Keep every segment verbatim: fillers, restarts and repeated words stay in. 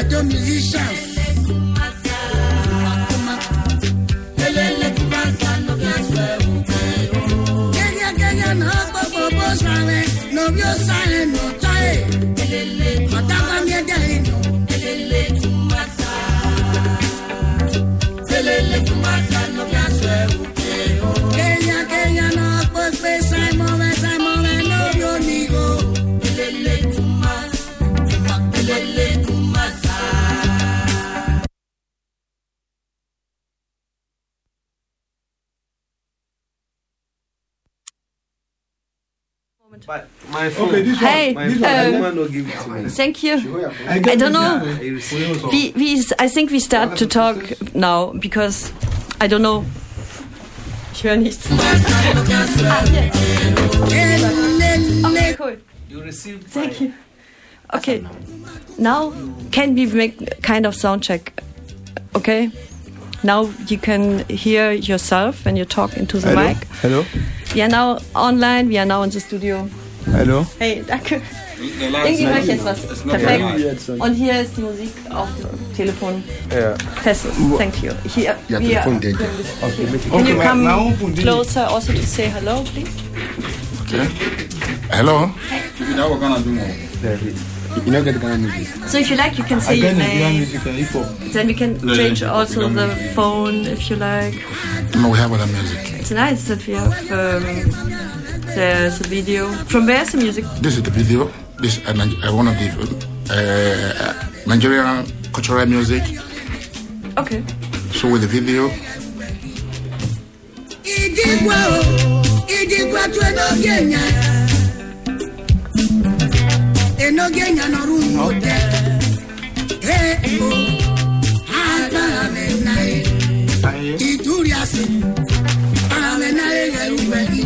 ghetto musicians. Kenya Kenya no bobo bosawe no bio sare no tae. Otaka mi dai no. Kenya Kenya no bobo Simon Simon no bio nigo. But my phone, okay, this hey, one, my phone, um, I will give it to me. Thank you. I, I don't know. We, We, we, I think we start to talk now because I don't know. Ich höre nichts. Ah, hier. Okay, cool. You received. Thank you. Okay. Now can we make kind of sound check? Okay. Now you can hear yourself when you talk into the Hello? mic. Hello. We are now online. We are now in the studio. Hello. Hey, danke. Irgendwie höre ich jetzt was. Perfekt. Und hier ist die Musik auf dem Telefon. Yeah. Festes. Thank you. Hier, Ja, wir Telefon dead. Can you come now, please. closer also to say hello, please? Okay. Hello. That we're gonna do more. You know, get the Ghana music. So if you like, you can say your Again, Ghana name. music and hip hop. Then we can change also the phone if you like. No, we have other music. It's nice that we have um, there's a video. From where's the music? This is the video. This is uh, one of the uh, Nigerian cultural music. Okay. So with the video. Idigwa o, idigwa tu enogenya. Enogenya no rumo de. Eh o, aga me nai. Ituriasi, aga me nai yeluwegi.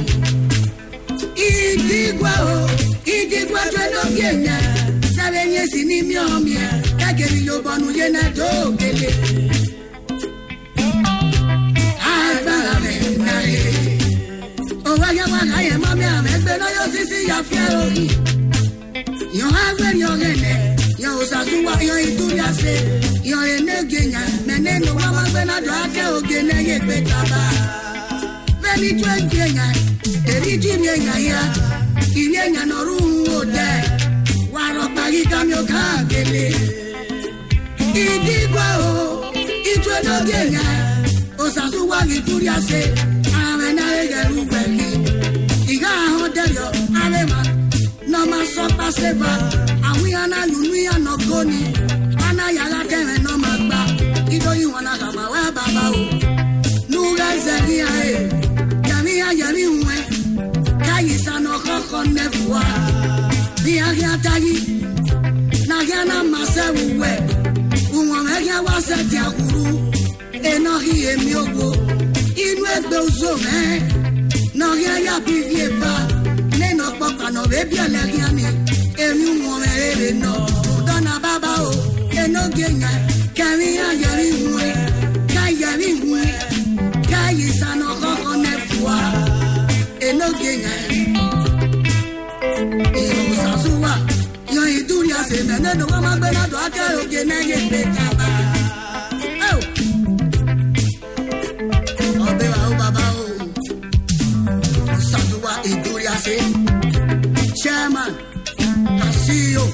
Idigwa o, idigwa tu enogenya. Sabenye sini miomie, kageri yo bonu ye na dogele. Aga me nai. O waya waya ye mami amegbe no yo sisi ya fiero. Yo have your gene, yo Sasuwa, yo Ituriase, yo Enegenya, Meneno, Wamabena, Drake, Ogene, Betaba. Very twenty-nya, Eritrea, Ilenya, no room, there. Warapagi, Kamyo, Kagele. Idigwa, Itwenogenya, Osasuwa, Ituriase, Amena, Rubeki, Iga, Hotelio, Alema. No ma so paseva, awi ana lunu ya no goni, ana yala keme no magba, ido yi wana kama wa baba o. Nuga zelia e, yami ya yami uwe, kayi sa no koko nefua, bi agya tayi, na gana mase uwe, uwa megya wase tiakuru, eno hi emi ogo, inu egbe uzo me, no ya ya bivieva. No papa no baby alagiani emi mo mere no dona baba o eno genya kami ayari nwe kayari nwe kayi sano koko nefua eno genya ino sasuwa yo iduria se mene no mama gbena do aka oge na ye pe kaba oh obe wa baba o sasuwa iduria se Chairman, Casio,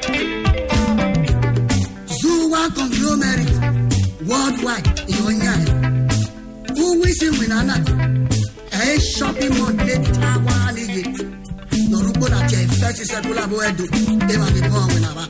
Zuwa Conglomerate, Worldwide, Ionia, who wishing winana, a shopping mall, Tawani, Noruko, that a first circular boedo, Eva the Pong Winava.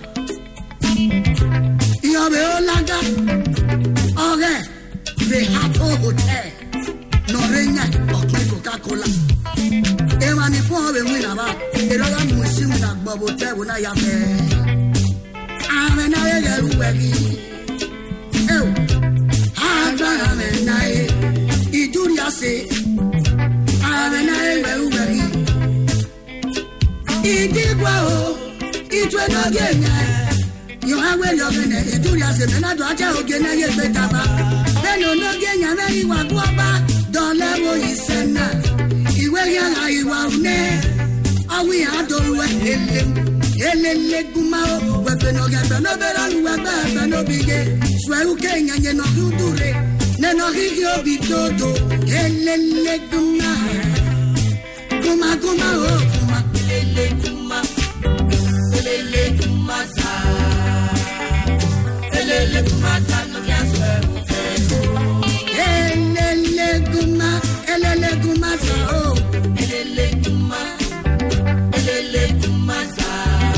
Yobeolaga, okay, the Hato Hotel, Norena, or Coca Cola. Ewa ni fún ọ̀rẹ́ wí nàbà, ìrọ̀lá mú sí mi nà gbọ́bọ̀ tẹ́wò náà yà fẹ́. Àmẹ́ náà yẹ yẹrù wẹ̀mí. Ẹ̀wò, àgbàrá mẹ́ náà yẹ, ìdúrí àṣẹ. Àmẹ́ náà yẹ yẹrù wẹ̀mí. Ìdígbà o, ìtú ẹ̀ náà yẹ yẹn. Yóò há wẹ̀rẹ̀ ọ̀gẹ̀nẹ̀, ìdúrí àṣẹ mẹ́ náà dùn àjẹ́ ògè náà yẹ gbé tàbá. Bẹ́ẹ̀ni ọ̀nà yẹ yẹn mẹ́rin wà gbọ́ bá dọ̀lẹ́wọ̀ ìṣẹ́ náà. Iwe ya na iwa une awi adolwe ele ele elele kumao wepe no gebe no bera nu wepe no bige swe uke nyanye no hudure ne no higio bitodo elele kuma kuma kuma oh kuma elele kuma elele kuma sa elele kuma sa no ya swe elele kuma elele kuma sa oh elele kuma elele kuma sa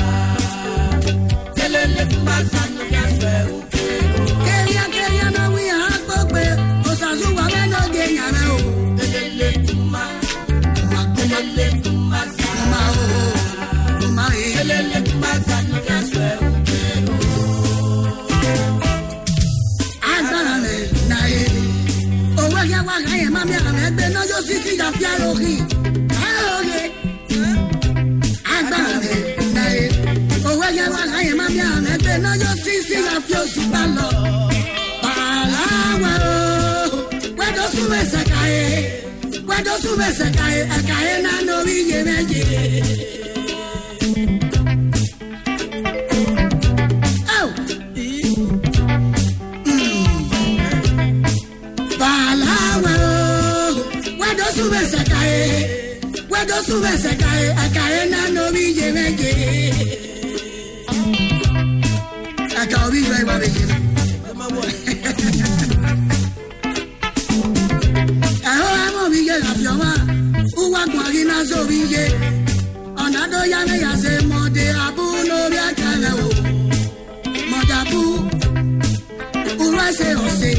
elele kuma sa no ya swe keria keria no wi ha gbogbe osazu wa me no ge nyame o elele kuma kuma elele kuma sa kuma o kuma elele kuma sa no ya swe agbara me na e o wa ya wa ga ye ma mi ame gbe no yo sisi ya fi arohi arohi agbara me na e o wa ya wa ga ye ma mi ame gbe no yo sisi ya fi osu ba lo balawa o we do su me se kae we do su me se kae kae na no wi ye meje oh balawa o we do su me se kae we do su me se kae kae na no wi ye meje aka wi we wa meje aho amo wi ye la fioma uwa kwari na so wi ye ona do ya me ya se mo de abu no ri akala o mo da bu uwa se o se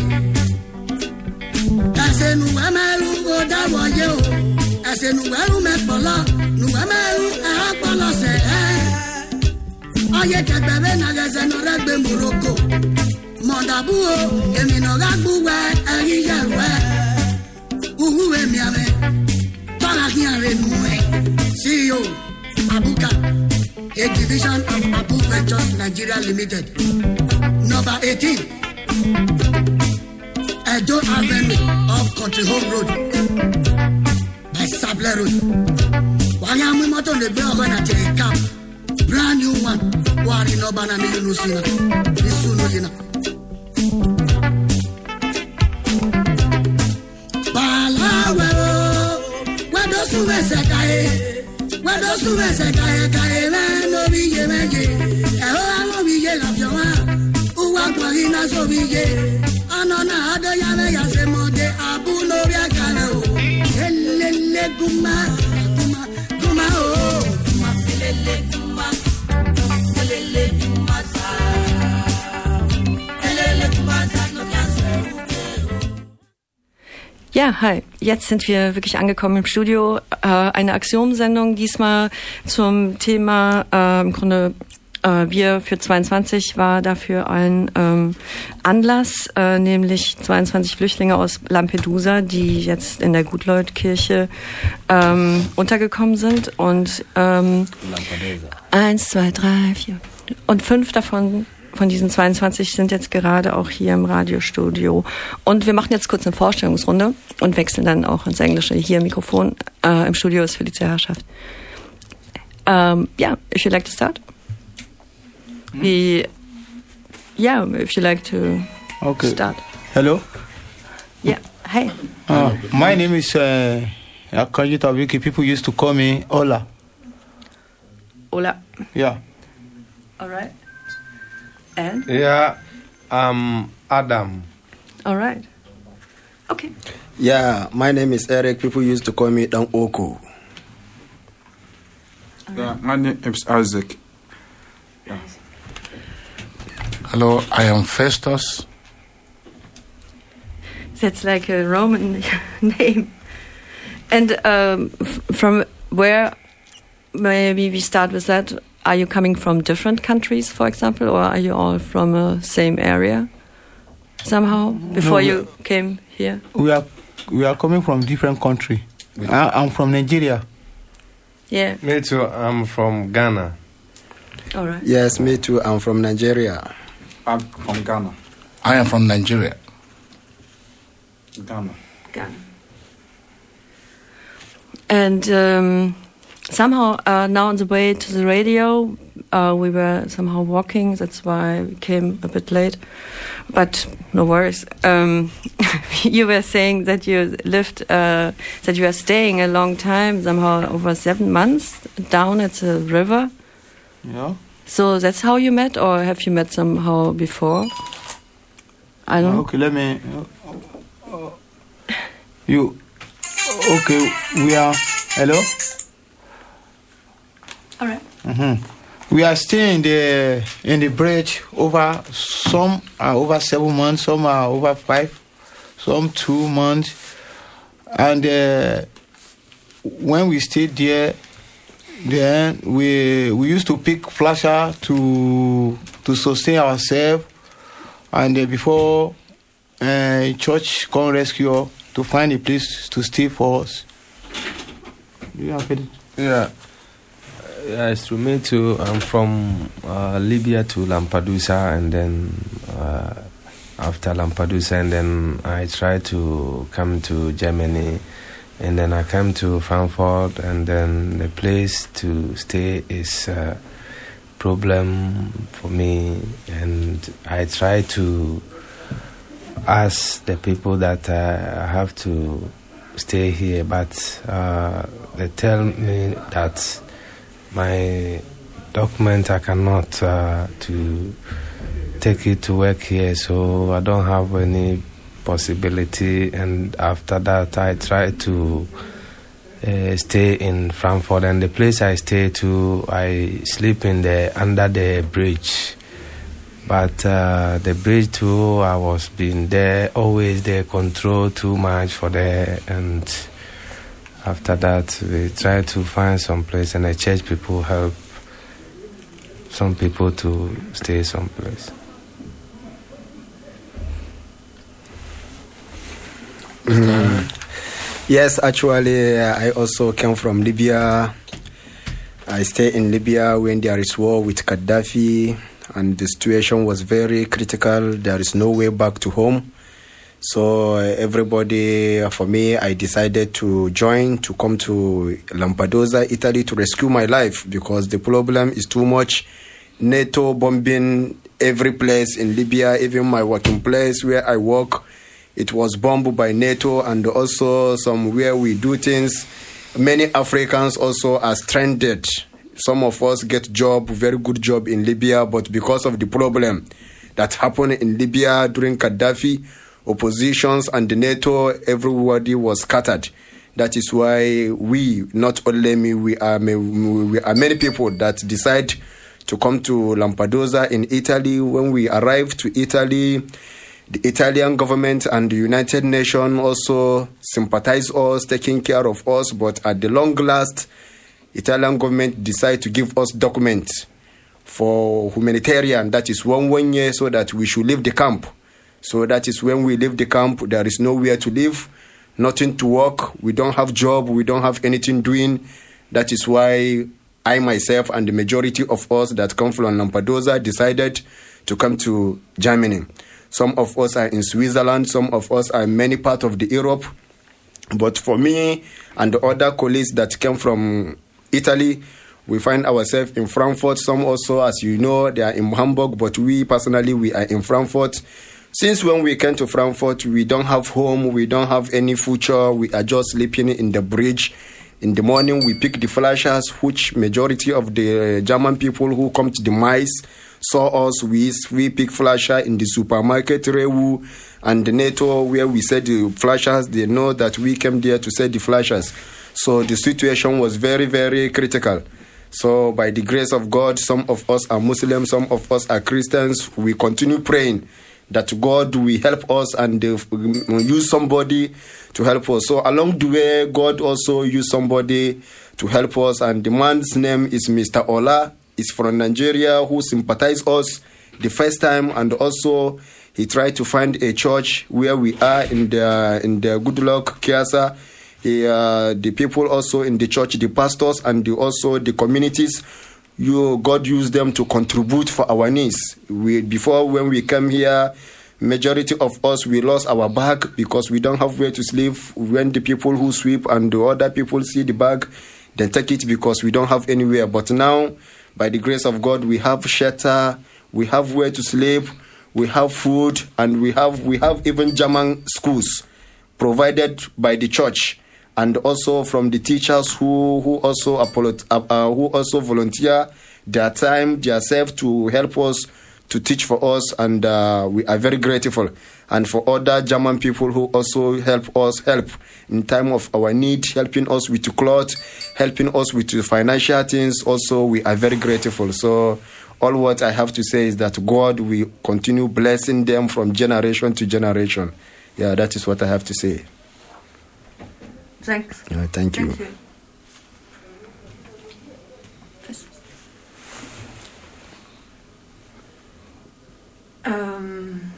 ase nu wa melu o da wo ye o ase nu wa ru me polo nu wa melu e polo se eh oye kegbebe na gese no regbe moroko mo da bu o emi no ga gbu we eri ye we uhu emi ame tora ki are nu e C E O Abuka, a division of Abu Ventures Nigeria Limited. Number eighteen, Edo Avenue off Country Home Road by Sable Road. Wayami moto le be ogo na tere cap. Brand new one. Wari no bana mi yunu sina. Isu no yina. Balawe o, wado suwe se kae. Wado suwe se kae kae na no biye meje. Eho amo biye la fioma. Uwa kwari na so biye. Anona ado ya me ya se mode abu no bia kana o. Elele kuma kuma kuma o. Kuma elele kuma. Elele kuma sa. Elele kuma sa no ya se. Ja, hi. Jetzt sind wir wirklich angekommen im Studio. Äh, eine Axiom-Sendung, diesmal zum Thema, äh, im Grunde, äh, wir für zweiundzwanzig war dafür ein ähm, Anlass, äh, nämlich zweiundzwanzig Flüchtlinge aus Lampedusa, die jetzt in der Gutleutkirche ähm, untergekommen sind. Und ähm, eins, zwei, drei, vier. Und fünf davon von diesen zweiundzwanzig sind jetzt gerade auch hier im Radiostudio. Und wir machen jetzt kurz eine Vorstellungsrunde und wechseln dann auch ins Englische. Hier im Mikrofon äh, im Studio ist Felicia Herrschaft. Um, yeah, if you'd like to start. Hmm? We, yeah, if you'd like to okay. start. Hello? Yeah, hi. Uh, my name is uh, Akanji Tabiki. People used to call me Ola. Ola. Yeah. All right. And? Yeah, I'm Adam. All right. Okay. Yeah, my name is Eric. People used to call me Dan Oko. Yeah, my name is Isaac. Yeah. Hello, I am Festus. That's like a Roman name. And um, f- from where, maybe we start with that, are you coming from different countries, for example, or are you all from the same area somehow before No, you came here? We are we are coming from different country. I, I'm from Nigeria. Yeah. Me too, I'm from Ghana. All right. Yes, me too. I'm from Nigeria. I'm from Ghana. I am from Nigeria. Ghana. Ghana. And um, somehow uh, now on the way to the radio, uh, we were somehow walking. That's why we came a bit late, but no worries. Um, you were saying that you lived, uh, that you are staying a long time, somehow over seven months down at the river. Yeah. So that's how you met, or have you met somehow before? I don't know. Okay, let me. Uh, uh, you. Okay, we are. Hello? All right. Mm-hmm. We are staying in the in the bridge over some are over seven months, some are over five, some two months, and uh, when we stayed there, then we we used to pick flasher to to sustain ourselves, and uh, before uh, church come rescue us to find a place to stay for us. Do you have it? Yeah. Yeah, it's true. Me too. I'm from uh, Libya to Lampedusa, and then uh, after Lampedusa, and then I tried to come to Germany, and then I came to Frankfurt, and then the place to stay is a problem for me, and I try to ask the people that uh, I have to stay here, but uh, they tell me that my document I cannot uh, to take it to work here, so I don't have any possibility. And after that, I try to uh, stay in Frankfurt, and the place I stay to, I sleep in the under the bridge. But uh, the bridge too, I was being there always. They control too much for there, and after that, we try to find some place, and the church people help some people to stay someplace. Mm. Yes, actually, uh, I also came from Libya. I stay in Libya when there is war with Gaddafi, and the situation was very critical. There is no way back to home. So uh, everybody, uh, for me, I decided to join, to come to Lampedusa, Italy, to rescue my life, because the problem is too much. NATO bombing every place in Libya, even my working place where I work, it was bombed by NATO, and also somewhere we do things. Many Africans also are stranded. Some of us get job, very good job in Libya, but because of the problem that happened in Libya during Gaddafi, oppositions and the NATO, everybody was scattered. That is why we, not only me, we are, we are many people that decide to come to Lampedusa in Italy. When we arrived to Italy, the Italian government and the United Nations also sympathize us, taking care of us, but at the long last, Italian government decide to give us documents for humanitarian, that is one one year, so that we should leave the camp. So that is when we leave the camp, there is nowhere to live, nothing to work, we don't have job, we don't have anything doing. That is why I myself and the majority of us that come from Lampedusa decided to come to Germany. Some of us are in Switzerland, some of us are in many parts of the Europe. But for me and the other colleagues that came from Italy, we find ourselves in Frankfurt. Some also, as you know, they are in Hamburg, but we personally, we are in Frankfurt. Since when we came to Frankfurt, we don't have home, we don't have any future, we are just sleeping in the bridge. In the morning, we pick the flashers, which majority of the German people who come to the mice saw us. We, we pick flasher in the supermarket, Rewu, and the NATO, where we said the flashers, they know that we came there to set the flashers. So the situation was very, very critical. So by the grace of God, some of us are Muslims, some of us are Christians. We continue praying that God will help us and uh, use somebody to help us. So along the way, God also used somebody to help us, and the man's name is Mister Ola. He's from Nigeria, who sympathized us the first time, and also he tried to find a church where we are in the in the Goodluck Kiasa. He, uh, the people also in the church, the pastors, and the, also the communities, you God used them to contribute for our needs. We before when we came here, majority of us we lost our bag because we don't have where to sleep. When the people who sweep and the other people see the bag, then take it because we don't have anywhere. But now, by the grace of God, we have shelter, we have where to sleep, we have food, and we have we have even German schools provided by the church, and also from the teachers who who also apolo- uh, uh, who also volunteer their time, their self to help us, to teach for us, and uh, we are very grateful. And for other German people who also help us, help in time of our need, helping us with the cloth, helping us with the financial things, also we are very grateful. So all what I have to say is that God will continue blessing them from generation to generation. Yeah, that is what I have to say. Thanks. Uh, thank you. Thank you. Um,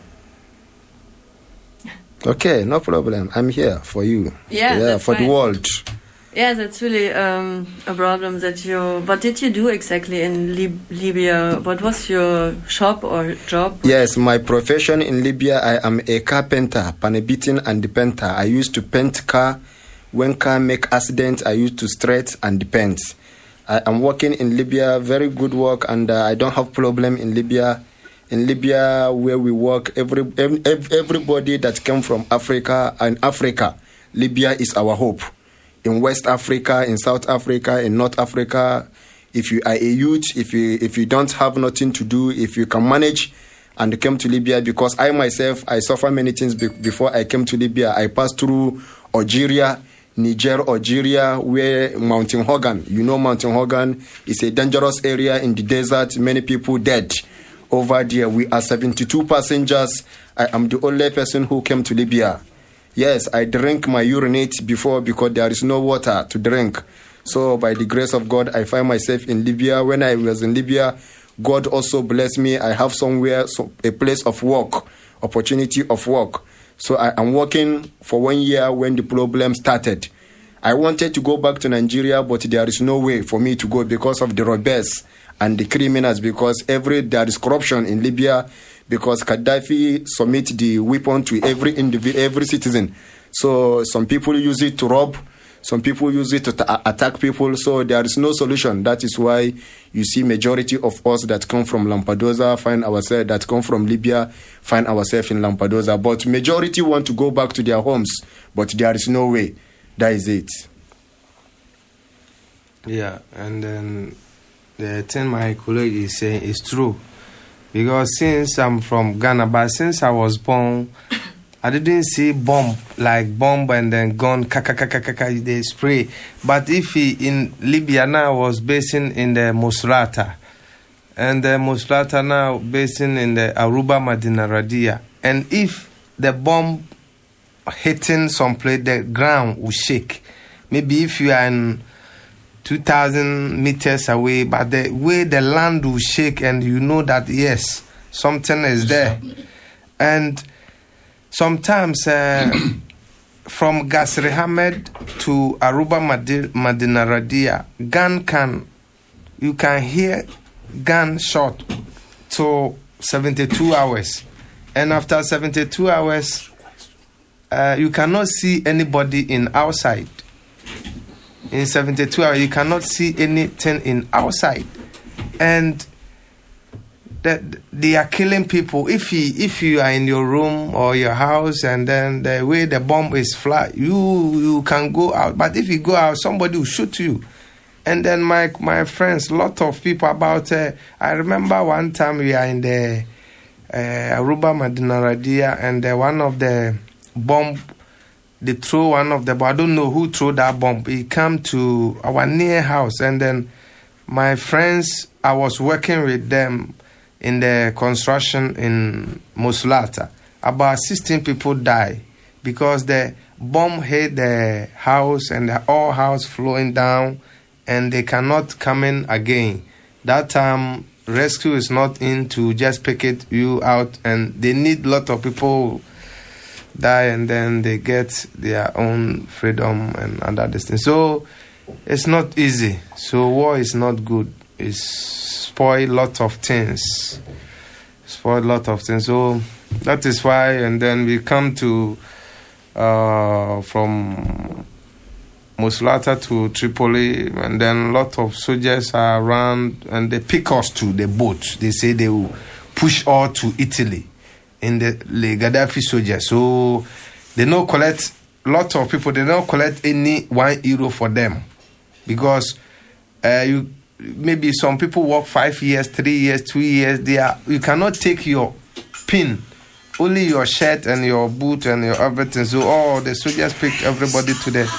Okay, no problem. I'm here for you. Yeah, yeah that's for fine. the world. yeah, that's really um, a problem that you. What did you do exactly in Lib- Libya? What was your shop or job? Yes, my profession in Libya, I am a carpenter, panebitin and painter. I used to paint car. When car make accident, I used to straight and paint. I am working in Libya, very good work, and uh, I don't have problem in Libya. In Libya, where we work, every, every everybody that came from Africa and Africa, Libya is our hope. In West Africa, in South Africa, in North Africa, if you are a youth, if you if you don't have nothing to do, if you can manage and come to Libya, because I myself, I suffer many things be- before I came to Libya. I passed through Algeria, Niger, Algeria, where Mountain Hogan, you know Mountain Hogan is a dangerous area in the desert, many people dead. Over there, we are seventy-two passengers. I am the only person who came to Libya. Yes, I drink my urinate before because there is no water to drink. So by the grace of God, I find myself in Libya. When I was in Libya, God also blessed me. I have somewhere, so a place of work, opportunity of work. So I am working for one year when the problem started. I wanted to go back to Nigeria, but there is no way for me to go because of the robbers and the criminals, because every there is corruption in Libya, because Gaddafi submit the weapon to every individual, every citizen. So some people use it to rob, some people use it to t- attack people. So there is no solution. That is why you see majority of us that come from Lampedusa find ourselves, that come from Libya find ourselves in Lampedusa. But majority want to go back to their homes, but there is no way. That is it. Yeah, and then the thing my colleague is saying is true. Because since I'm from Ghana, but since I was born, I didn't see bomb, like bomb and then gun, kaka, kaka, kaka, they spray. But if he, in Libya now was basing in the Musrata, and the Musrata now basing in the Aruba Madina Radia. And if the bomb hitting some place, the ground will shake. Maybe if you are in two thousand meters away, but the way the land will shake and you know that, yes, something is there. And sometimes uh, from Gasri Hamed to Aruba Madi- Madina Radia, gun can, you can hear gun shot to seventy-two hours. And after seventy-two hours, uh, you cannot see anybody in outside. In seventy-two hours, you cannot see anything in outside, and that they are killing people. If you if you are in your room or your house, and then the way the bomb is fly, you you can go out. But if you go out, somebody will shoot you. And then my my friends, lot of people about. Uh, I remember one time we are in the uh, Aruba Madina Radia, and uh, one of the bomb. They throw one of the, but I don't know who threw that bomb. He came to our near house, and then my friends, I was working with them in the construction in Musulata. About sixteen people died because the bomb hit the house and the whole house flowing down, and they cannot come in again. That time, rescue is not in to just pick it you out, and they need a lot of people die, and then they get their own freedom and other things. So it's not easy. So war is not good. It's spoil lot of things. Spoil lot of things. So that is why, and then we come to uh, from Mosulata to Tripoli, and then a lot of soldiers are around, and they pick us to the boat. They say they will push all to Italy in the, the Gaddafi soldiers. So they don't collect, a lot of people, they don't collect any one euro for them, because uh, you maybe some people work five years, three years, two years. They are, you cannot take your pin, only your shirt and your boot and your everything. So oh, the soldiers pick everybody to the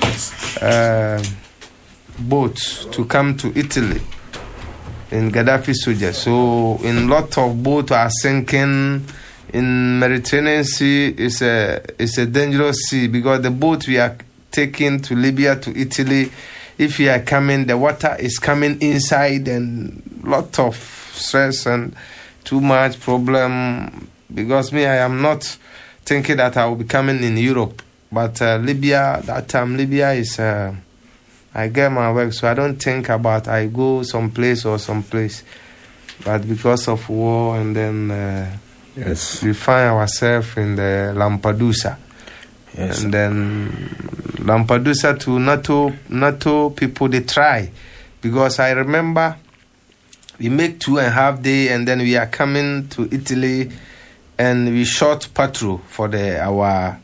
uh, boat to come to Italy in Gaddafi soldiers. So in lot of boats are sinking. In Mediterranean Sea is a it's a dangerous sea, because the boat we are taking to Libya, to Italy, if we are coming, the water is coming inside, and lot of stress and too much problem. Because me, I am not thinking that I will be coming in Europe, but uh, Libya, that time Libya is uh, I get my work, so I don't think about I go someplace or someplace, but because of war, and then uh, yes, we find ourselves in the Lampedusa. Yes. And then Lampedusa to NATO, NATO people, they try. Because I remember we make two and a half day, and then we are coming to Italy, and we shot patrol for the our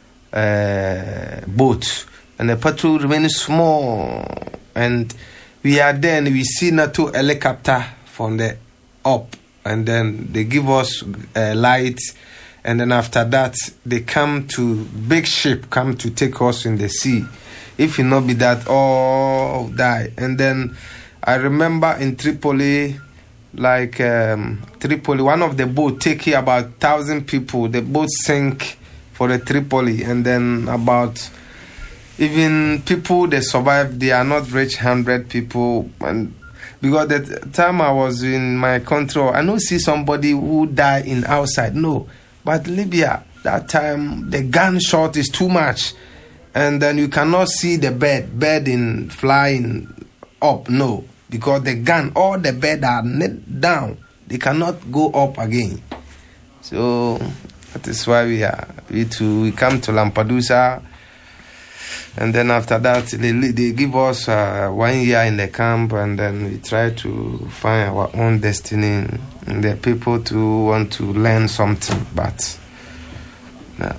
uh, boat. And the patrol remains small. And we are there, and we see NATO helicopter from the up. And then they give us uh, lights, and then after that they come to big ship come to take us in the sea. If it not be that, all die. And then I remember in Tripoli, like um, Tripoli, one of the boat take here about thousand people. The boat sank for the Tripoli, and then about even people they survived. They are not rich hundred people. And because the time I was in my country, I don't see somebody who died in outside. No. But Libya, that time, the gunshot is too much. And then you cannot see the bed, bed in flying up. No. Because the gun, all the bed are knit down. They cannot go up again. So that is why we are, we, to, we come to Lampedusa. And then after that, they, they give us uh, one year in the camp, and then we try to find our own destiny. And the people to want to learn something, but no.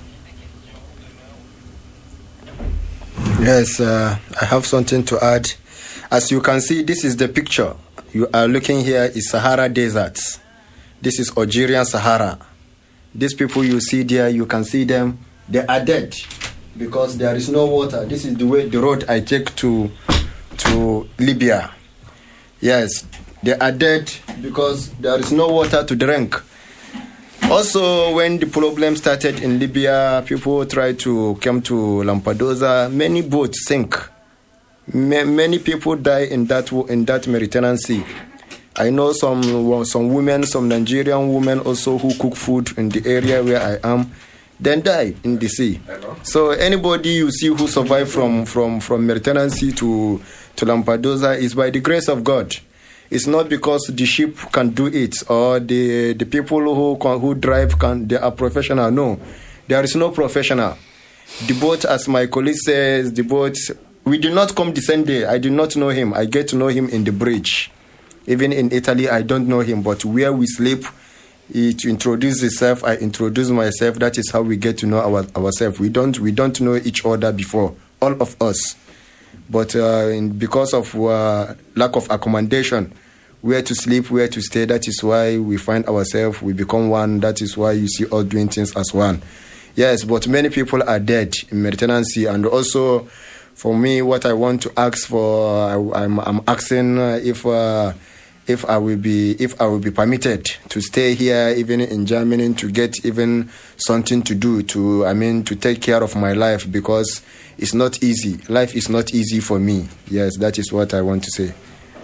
Yes, uh, I have something to add. As you can see, this is the picture. You are looking here is Sahara Desert. This is Algerian Sahara. These people you see there, you can see them. They are dead because there is no water. This is the way the road I take to to Libya. Yes, they are dead because there is no water to drink. Also, when the problem started in Libya, people tried to come to Lampedusa. Many boats sink. Ma- many people die in that in that Mediterranean Sea. I know some some women, some Nigerian women also who cook food in the area where I am, then die in the sea. Hello? So anybody you see who survive from from from Mediterranean Sea to to Lampedusa is by the grace of God. It's not because the ship can do it or the the people who can, who drive can they are professional. No, there is no professional. The boat, as my colleague says, the boat. We did not come the same day. I did not know him. I get to know him in the bridge. Even in Italy, I don't know him. But where we sleep, he to introduce himself, I introduce myself. That is how we get to know our, ourselves. We don't we don't know each other before, all of us. But uh, in, because of uh, lack of accommodation, where to sleep, where to stay, that is why we find ourselves, we become one. That is why you see us doing things as one. Yes, but many people are dead in Mediterranean Sea. And also, for me, what I want to ask for, I, I'm, I'm asking if uh, if I will be if I will be permitted to stay here, even in Germany, to get even something to do, to I mean, to take care of my life, because it's not easy. Life is not easy for me. Yes, that is what I want to say.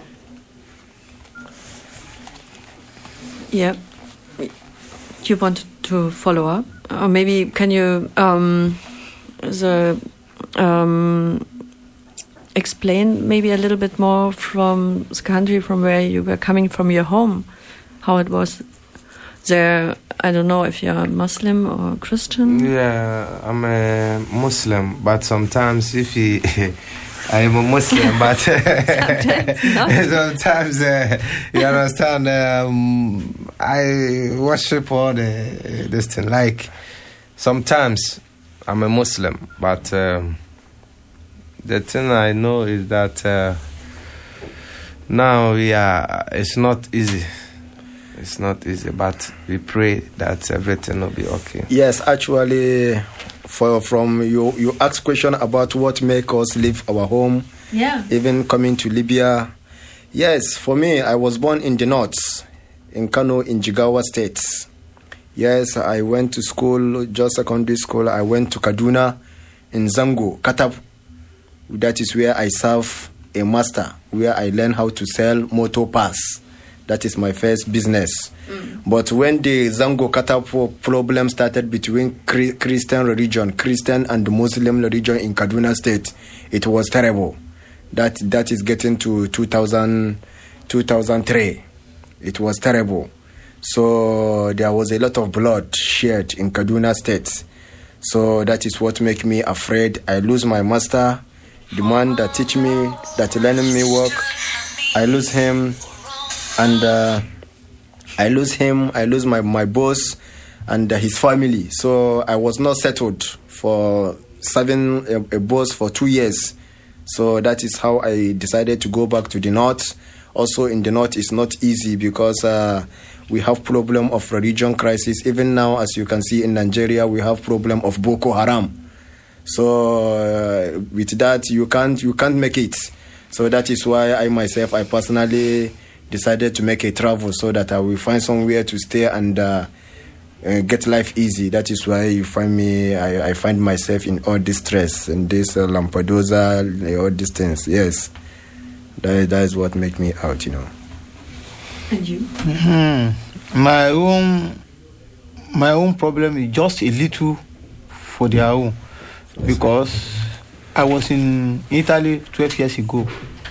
Yeah, you want to follow up, or maybe can you um, the. Um, explain maybe a little bit more from the country from where you were coming from, your home, how it was there, I don't know if you're Muslim or Christian. Yeah, I'm a Muslim, but sometimes if he, I am a Muslim, but sometimes, sometimes uh, you understand, um, I worship all the this thing. Like sometimes I'm a Muslim, but um, the thing I know is that uh, now we are. It's not easy. It's not easy, but we pray that everything will be okay. Yes, actually, for from you, you asked question about what make us leave our home. Yeah. Even coming to Libya. Yes, for me, I was born in the north, in Kano, in Jigawa State. Yes, I went to school, just secondary school. I went to Kaduna, in Zango, Katab. That is where I serve a master, where I learn how to sell motor parts. That is my first business. Mm. But when the Zango Katab problem started between Christian religion, Christian and Muslim religion in Kaduna State, it was terrible. That that is getting to two thousand, two thousand three. It was terrible. So there was a lot of blood shed in Kaduna State. So that is what make me afraid. I lose my master, the man that teach me, that learning me work. I lose him. And uh, I lose him, I lose my, my boss and uh, his family. So I was not settled for serving a, a boss for two years. So that is how I decided to go back to the north. Also in the north, it's not easy because uh, we have problem of religion crisis. Even now, as you can see in Nigeria, we have problem of Boko Haram. So uh, with that, you can't you can't make it. So that is why I myself, I personally decided to make a travel so that I will find somewhere to stay and uh, uh, get life easy. That is why you find me, I, I find myself in all this stress and this uh, Lampedusa, all these things. Yes, that, that is what make me out, you know. And you? Mm-hmm. My own, my own problem is just a little for their own, because I was in Italy twelve years ago.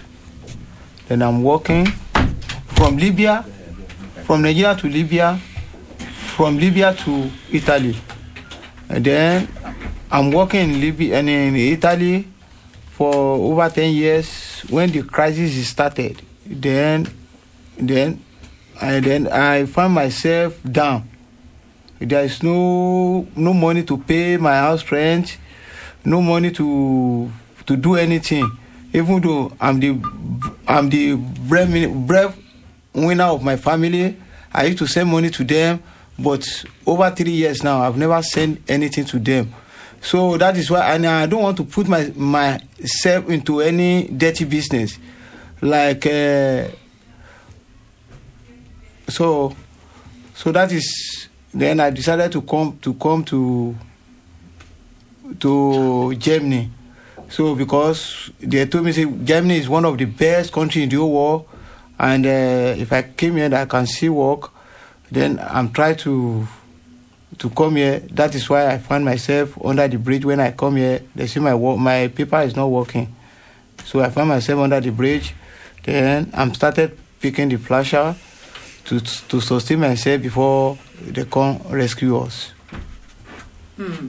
Then I'm working from Libya, from Nigeria to Libya, from Libya to Italy. And then I'm working in Libya and in Italy for over ten years. When the crisis started, then, then, and then I found myself down. There is no no money to pay my house rent, no money to to do anything. Even though I'm the I'm the bread bread winner of my family, I used to send money to them, but over three years now, I've never sent anything to them. So that is why, and I don't want to put my myself into any dirty business, like uh, so. So that is. Then I decided to come to come to to Germany. So because they told me, say, Germany is one of the best countries in the whole world. And uh, if I came here, I can see work. Then I'm trying to to come here. That is why I find myself under the bridge. When I come here, they see my work, my paper is not working. So I find myself under the bridge. Then I'm started picking the flasher to to sustain myself before they come rescue us. Hmm.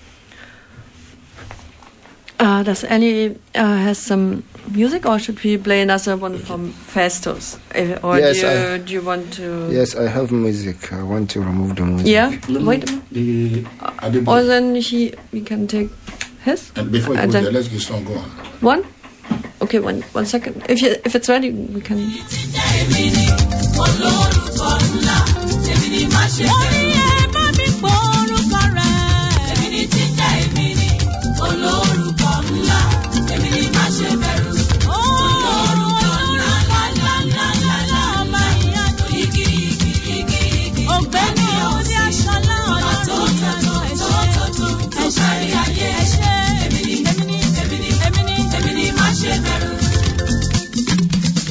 Uh, does any uh, has some music, or should we play another one from Festus? Uh, or yes, do, you, I, do you want to? Yes, I have music. I want to remove the music. Yeah, wait a minute. The, uh, or then he, we can take his. And before you and go there, let's get song go on. One. Okay, one one second. If you if it's ready, we can.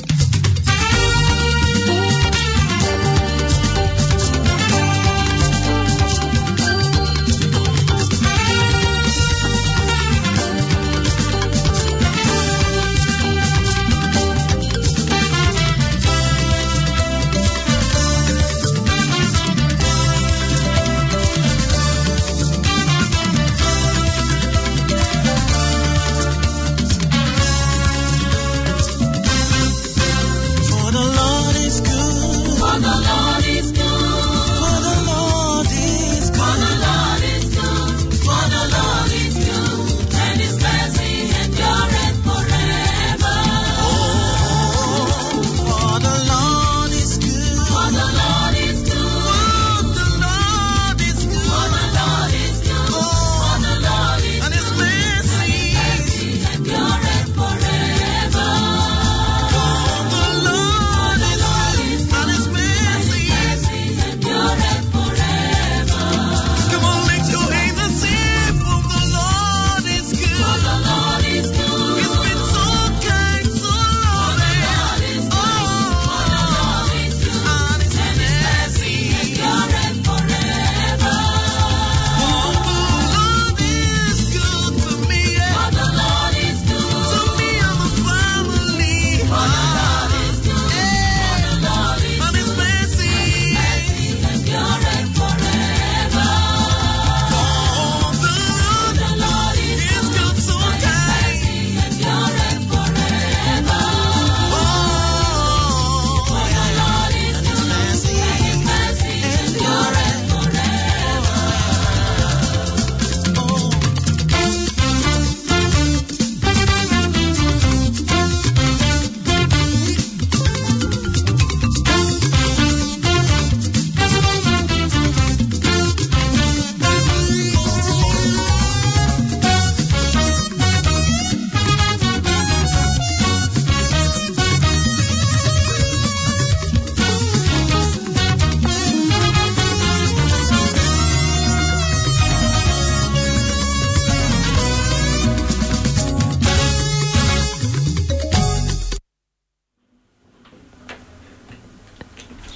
Thank you.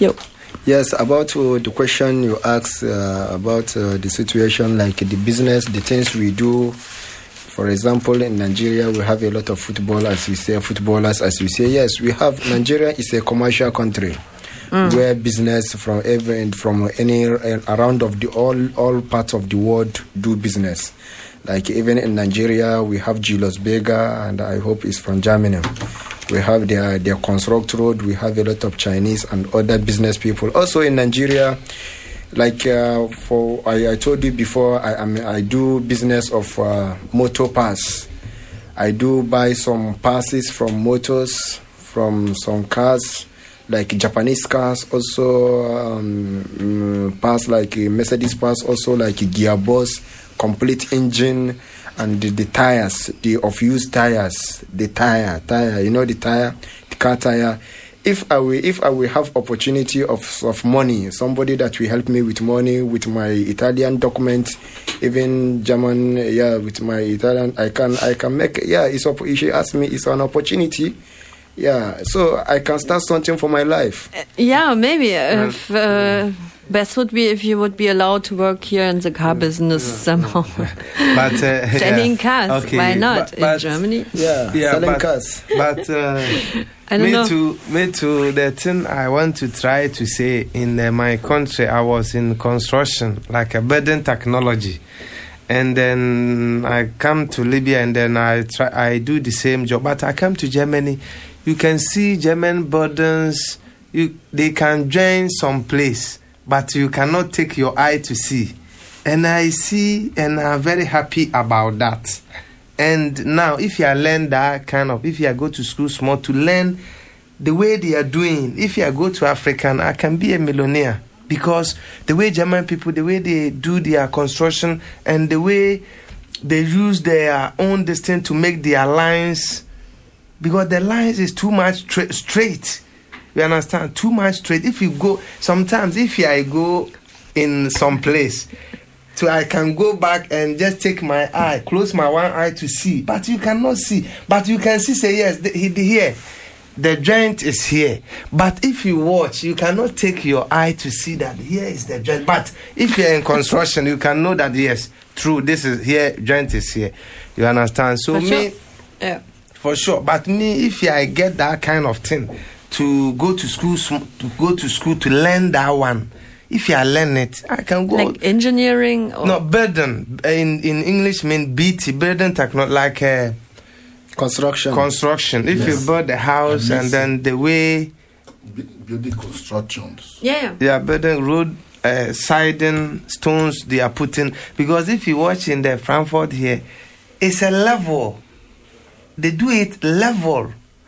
Yo. Yes, about uh, the question you asked uh, about uh, the situation, like the business, the things we do. For example, in Nigeria, we have a lot of football, as we say, footballers, as we say. Yes, we have. Nigeria is a commercial country mm. where business from every from any around of the all all parts of the world do business. Like even in Nigeria, we have Julius Berger, and I hope it's from Germany. We have their their construct road. We have a lot of Chinese and other business people. Also in Nigeria, like uh, for I, I told you before, I I, mean, I do business of uh, motor parts. I do buy some parts from motors, from some cars, like Japanese cars. Also um, parts like Mercedes parts. Also like gearbox, complete engine. And the, the tires, the of-use tires, the tire, tire, you know the tire, the car tire. If I will, if I will have opportunity of of money, somebody that will help me with money, with my Italian document, even German, yeah, with my Italian, I can, I can make, yeah. It's if she ask me, it's an opportunity, yeah. So I can start something for my life. Uh, yeah, maybe if. Uh, Best would be if you would be allowed to work here in the car business yeah. somehow. But uh, selling yeah. cars, okay. why not but, but, in Germany? Yeah, yeah selling but, cars. But uh, I don't me know. too. Me too. The thing I want to try to say in uh, my country, I was in construction, like a building technology, and then I come to Libya, and then I try. I do the same job, but I come to Germany. You can see German buildings. You they can join some place, but you cannot take your eye to see. And I see, and I'm very happy about that. And now, if you learn that kind of, if you go to school small, to learn the way they are doing, if you go to African, I can be a millionaire. Because the way German people, the way they do their construction, and the way they use their own distance to make their lines, because the lines is too much tra- straight. You understand? Too much straight. If you go, sometimes if I go in some place, so I can go back and just take my eye, close my one eye to see. But you cannot see. But you can see, say, yes, the, the, here, the joint is here. But if you watch, you cannot take your eye to see that here is the joint. But if you're in construction, you can know that, yes, true, this is here, joint is here. You understand? So For me, sure. Yeah. For sure. But me, if I get that kind of thing, to go to school, to go to school to learn that one. If I learn it, I can go. Like engineering? Or? No, burden. In in English mean B T, burden technology, like uh, construction. Construction. If yes. you build a house and, and then the way. Building constructions. Yeah. Yeah, building road, uh, siding, stones they are putting. Because if you watch in the Frankfurt here, it's a level. They do it level.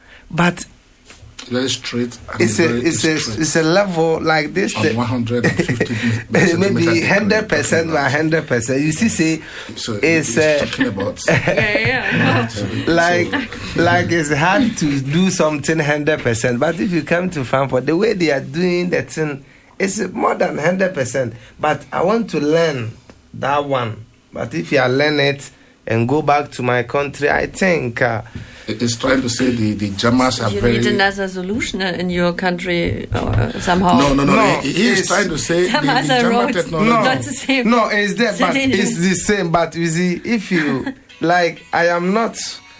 But very straight. And it's very a it's a straight. it's a level like this. On one hundred fifty maybe hundred percent by hundred percent. You see, say so it's uh, uh, talking about yeah, yeah. like like it's hard to do something hundred percent. But if you come to Frankfurt, the way they are doing that thing, it's more than hundred percent. But I want to learn that one. But if I learn it and go back to my country, I think. Uh, It's trying to say the, the Germans are you very... You need another solution in your country uh, somehow. No, no, no. no he, he is trying to say the, the German technology... No, not the same. no, it's there, but it's the same. But you see, if you... Like, I am not...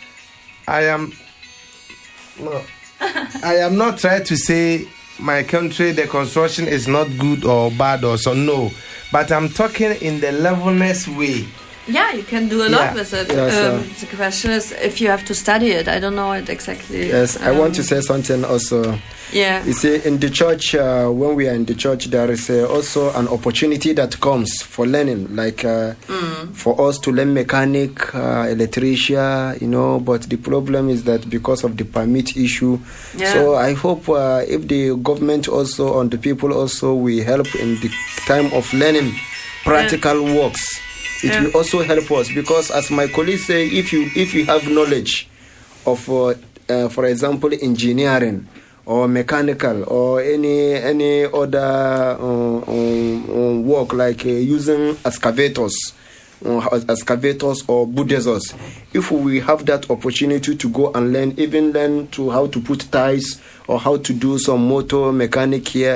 I am... No. I am not trying to say my country, the construction is not good or bad or so. No. But I'm talking in the levelness way. Yeah, you can do a lot Yeah. with it. Yes, um, uh, the question is if you have to study it. I don't know it exactly. Yes, I um, want to say something also. Yeah. You see, in the church, uh, when we are in the church, there is uh, also an opportunity that comes for learning, like uh, mm. for us to learn mechanic, uh, electrician, you know, but the problem is that because of the permit issue. Yeah. So I hope uh, if the government also and the people also will help in the time of learning practical yeah. works. It yeah. will also help us because, as my colleagues say, if you if you have knowledge of, uh, uh, for example, engineering or mechanical or any any other uh, um, um, work like uh, using excavators, uh, excavators or bulldozers, if we have that opportunity to go and learn, even learn to how to put ties or how to do some motor mechanic here,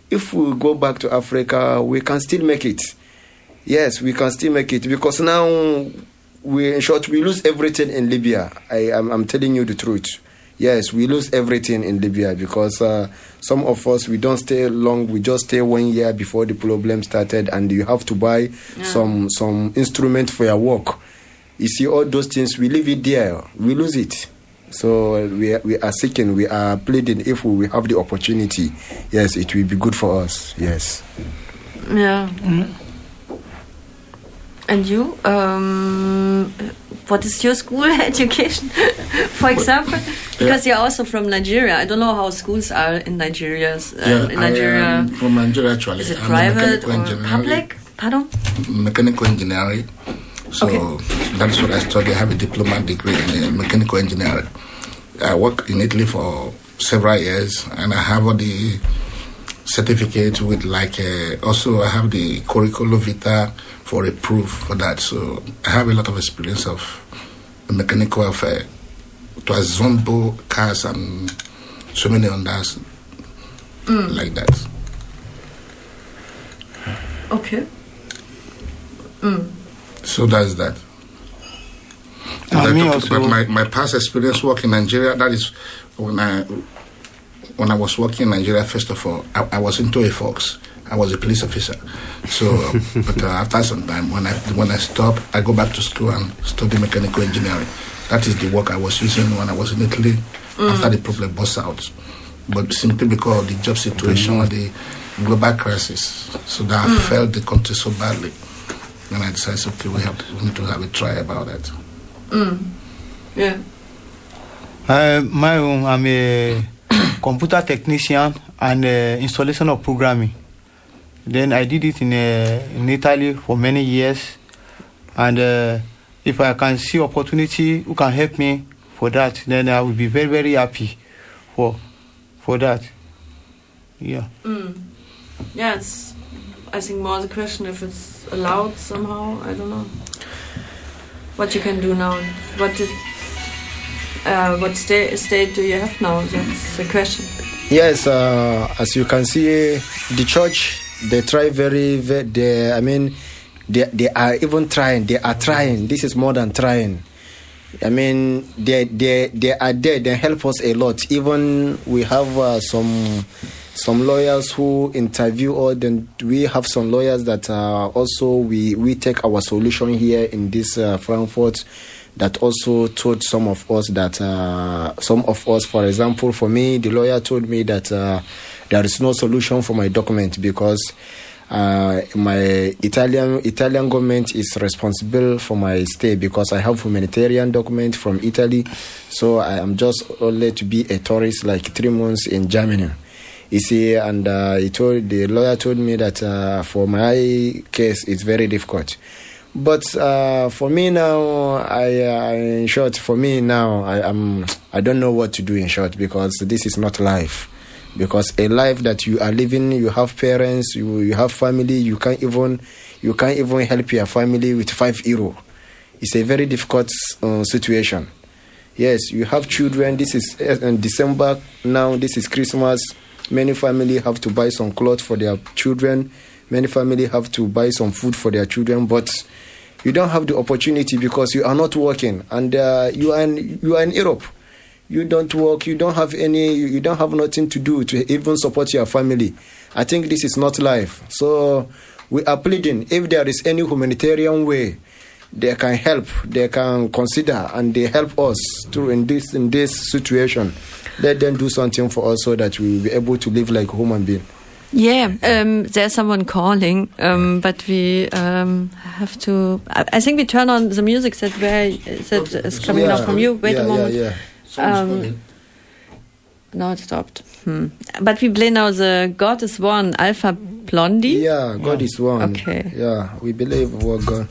if we go back to Africa, we can still make it. Yes, we can still make it, because now, we, in short, we lose everything in Libya. I, I'm, I'm telling you the truth. Yes, we lose everything in Libya, because uh, some of us, we don't stay long. We just stay one year before the problem started, and you have to buy yeah. some some instrument for your work. You see, all those things, we leave it there. We lose it. So we are, we are seeking, we are pleading, if we have the opportunity, yes, it will be good for us. Yes. Yeah. Mm-hmm. And you, um, what is your school education, for example? Because yeah. you're also from Nigeria. I don't know how schools are in Nigeria. Um, yeah, in Nigeria. I am from Nigeria, actually. Is it I'm private or public? Pardon? Mechanical engineering. So okay. that's what I studied. I have a diploma degree in uh, mechanical engineering. I worked in Italy for several years, and I have all the certificate with like uh, also I have the curriculum vitae for a proof for that. So I have a lot of experience of mechanical affair. It was Zombo cars and so many others mm. like that. Okay. Mm. So that's that. Uh, that me talk also. about my, my past experience working in Nigeria, that is when I when I was working in Nigeria, first of all, I, I was into a Fox. I was a police officer. So, but uh, after some time, when I when I stopped, I go back to school and study mechanical engineering. That is the work I was using when I was in Italy mm. after the problem burst out. But simply because of the job situation mm-hmm. or the global crisis, so that mm. I felt the country so badly. And I decided, okay, we have to, we need to have a try about it. Mm. Yeah. Uh, my own, I'm a computer technician and uh, installation of programming. Then I did it in uh, in Italy for many years, and uh, if I can see opportunity who can help me for that, then I will be very very happy for for that. Yeah. Mm. Yes, I think more the question if it's allowed somehow. I don't know what you can do now. What did uh, what state state do you have now? That's the question. Yes, uh, as you can see, the church. They try very, very they, I mean, they they are even trying. They are trying. This is more than trying. I mean, they they they are there. They help us a lot. Even we have uh, some some lawyers who interview us. Then we have some lawyers that uh, also we we take our solution here in this uh, Frankfurt. That also told some of us that uh, some of us, for example, for me, the lawyer told me that. Uh, There is no solution for my document because uh, my Italian Italian government is responsible for my stay because I have humanitarian document from Italy, so I am just only to be a tourist like three months in Germany. You see, and uh, he told the lawyer told me that uh, for my case it's very difficult. But uh, for me now, I uh, in short, for me now, I am I don't know what to do in short because this is not life. Because a life that you are living, you have parents, you you have family, you can't even you can't even help your family with five euro. It's a very difficult uh, situation. Yes, you have children. This is in December now. This is Christmas. Many families have to buy some clothes for their children. Many families have to buy some food for their children, but you don't have the opportunity because you are not working, and uh, you are in, you are in Europe. You don't work, you don't have any, you don't have nothing to do to even support your family. I think this is not life. So we are pleading, if there is any humanitarian way they can help, they can consider, and they help us to in this in this situation, let them do something for us so that we will be able to live like a human being. Yeah, um, there's someone calling, um, but we um, have to. I, I think we turn on the music that where that is coming yeah, now from you. Wait yeah, a moment. Yeah, yeah. Um, no, it stopped. Hmm. But we play now the God is One, Alpha Blondie. Yeah, God is One. Okay. Yeah, we believe what God.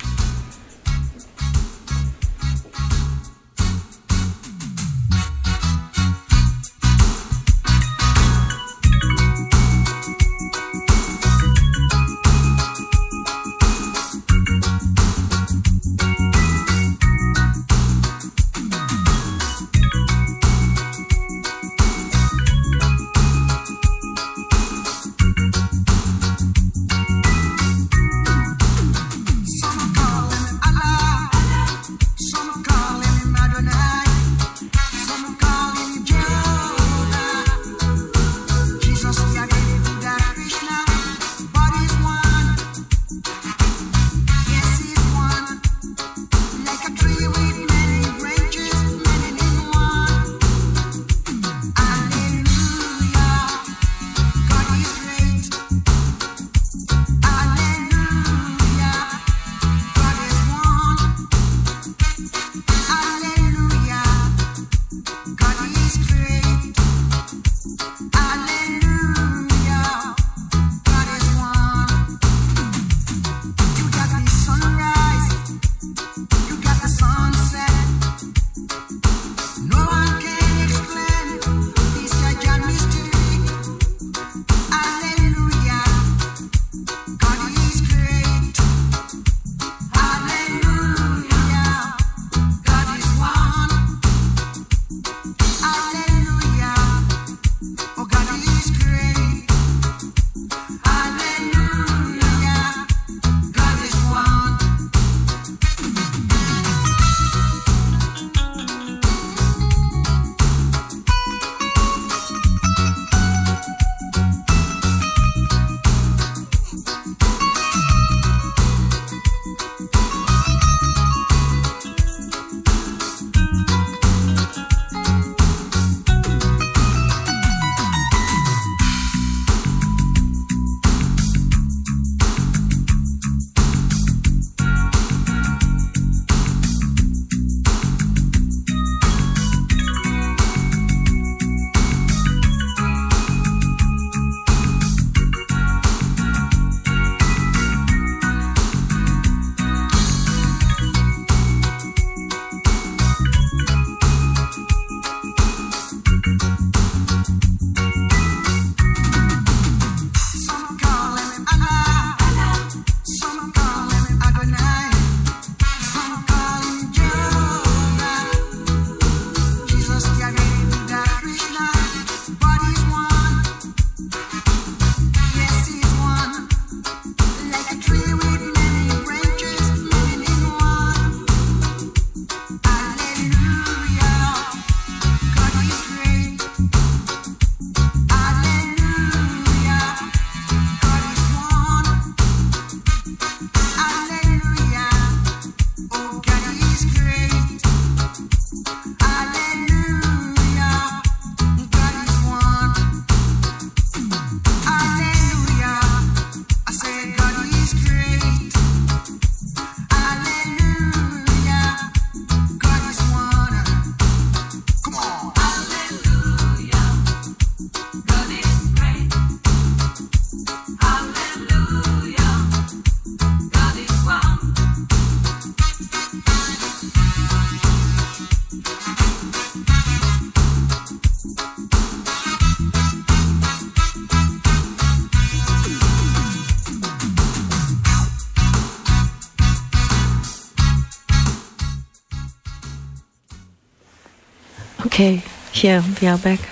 Okay, here we are back.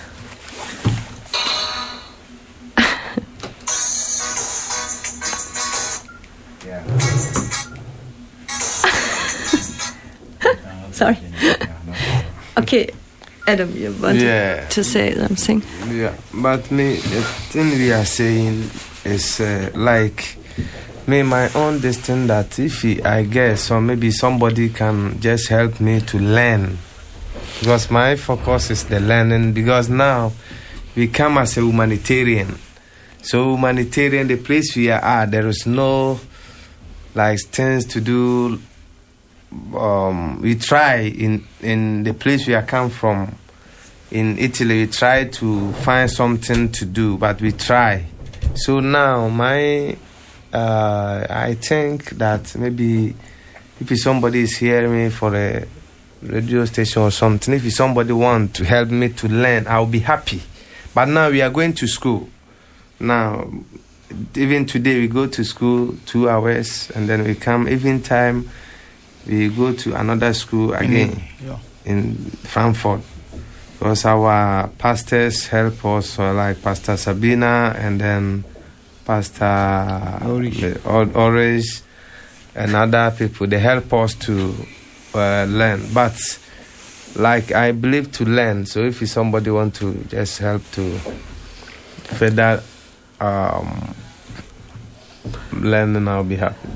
Sorry. Okay, Adam, you want Yeah. to say something? Yeah, but me, the thing we are saying is uh, like me, my own this thing that if he, I guess, or maybe somebody can just help me to learn, because my focus is the learning. Because now we come as a humanitarian, so humanitarian, the place we are at, there is no like things to do. Um, we try in in the place we are come from in Italy, we try to find something to do, but we try. So now my uh, I think that maybe if somebody is hearing me for a radio station or something, if somebody want to help me to learn, I'll be happy. But now we are going to school. Now even today we go to school two hours and then we come evening time. We go to another school again mm-hmm. yeah. in Frankfurt, because our pastors help us, uh, like Pastor Sabina and then Pastor Orange and other people. They help us to uh, learn. But like I believe to learn, so if somebody want to just help to further um, learning, I'll be happy.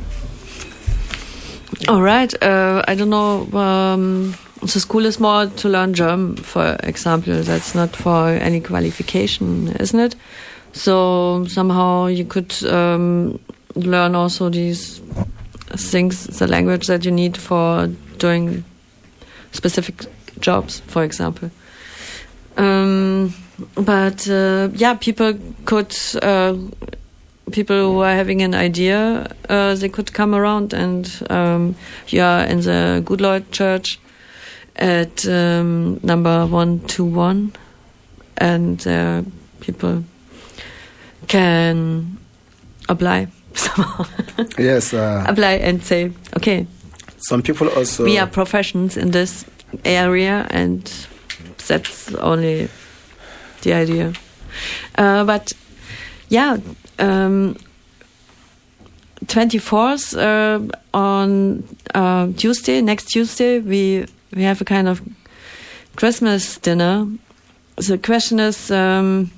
All right. Uh, I don't know. Um, the school is more to learn German, for example. That's not for any qualification, isn't it? So somehow you could um, learn also these things, the language that you need for doing specific jobs, for example. Um, but uh, yeah, people could. Uh, People who are having an idea, uh, they could come around, and um, you are in the Good Lord Church at um, number one two one, and uh, people can apply somehow. Yes. Uh, apply and say, okay. Some people also. We are professions in this area, and that's only the idea. Uh, but yeah. Um, twenty-fourth uh, on uh, Tuesday, next Tuesday, we we have a kind of Christmas dinner. The question is, um,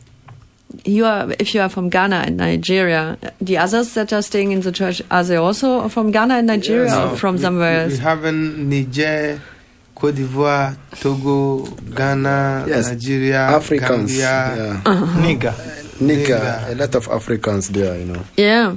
you are if you are from Ghana and Nigeria, the others that are staying in the church, are they also from Ghana and Nigeria, yes, or no, from we, somewhere we, else? We have in Niger, Cote d'Ivoire, Togo, Ghana, yes. Nigeria, Africans, Gambia, yeah. uh-huh. Niger. Niger, a lot of Africans there, you know. Yeah.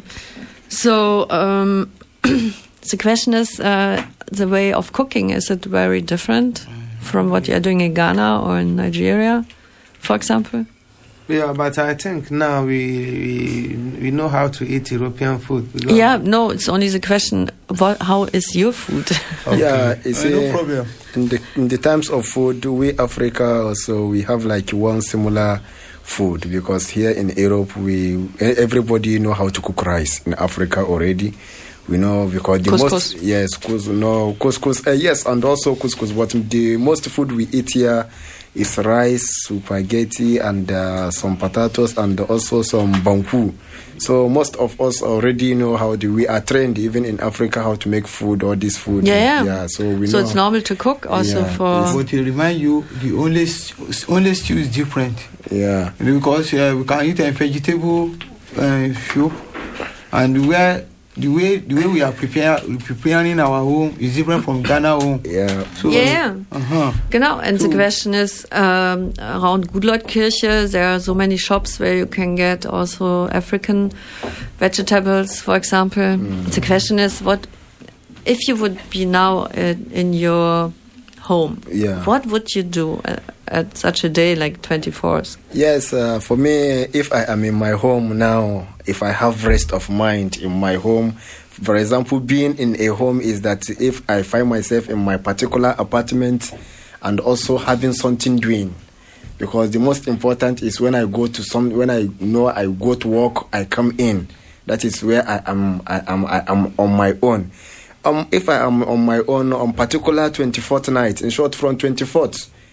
So um, the question is, uh, the way of cooking, is it very different from what you are doing in Ghana or in Nigeria, for example? Yeah, but I think now we we, we know how to eat European food. Yeah, no, it's only the question, what, how is your food? Okay. Yeah, it's uh, a, no problem. In the, in the terms of food, we Africa also, we have like one similar food, because here in Europe, we everybody know how to cook rice. In Africa already, we know, because the couscous. most yes, couscous, no couscous, uh, yes, and also couscous. But the most food we eat here is rice, spaghetti, and uh, some potatoes, and also some banku. So most of us already know how to, we are trained even in Africa how to make food, all this food. Yeah, yeah. yeah so we so know. It's normal to cook also Yeah, for. But to remind you, the only only stew is different. Yeah. Because uh, we can eat a vegetable uh, soup, and where the way the way we are prepare, preparing our home is different from Ghana home. Yeah. So, Yeah. Uh-huh. Genau, and So- the question is, um, around Gudleutkirche, there are so many shops where you can get also African vegetables, for example. Mm. The question is, what if you would be now in, in your home? Yeah. What would you do at, at such a day like twenty-fourth? Yes, uh, for me, if I am in my home now, if I have rest of mind in my home, for example, being in a home is that if I find myself in my particular apartment and also having something doing, because the most important is when I go to some, when I know I go to work, I come in. That is where I am. I am. I am on my own. Um, if I am on my own on particular twenty-fourth night, in short, from twenty-fourth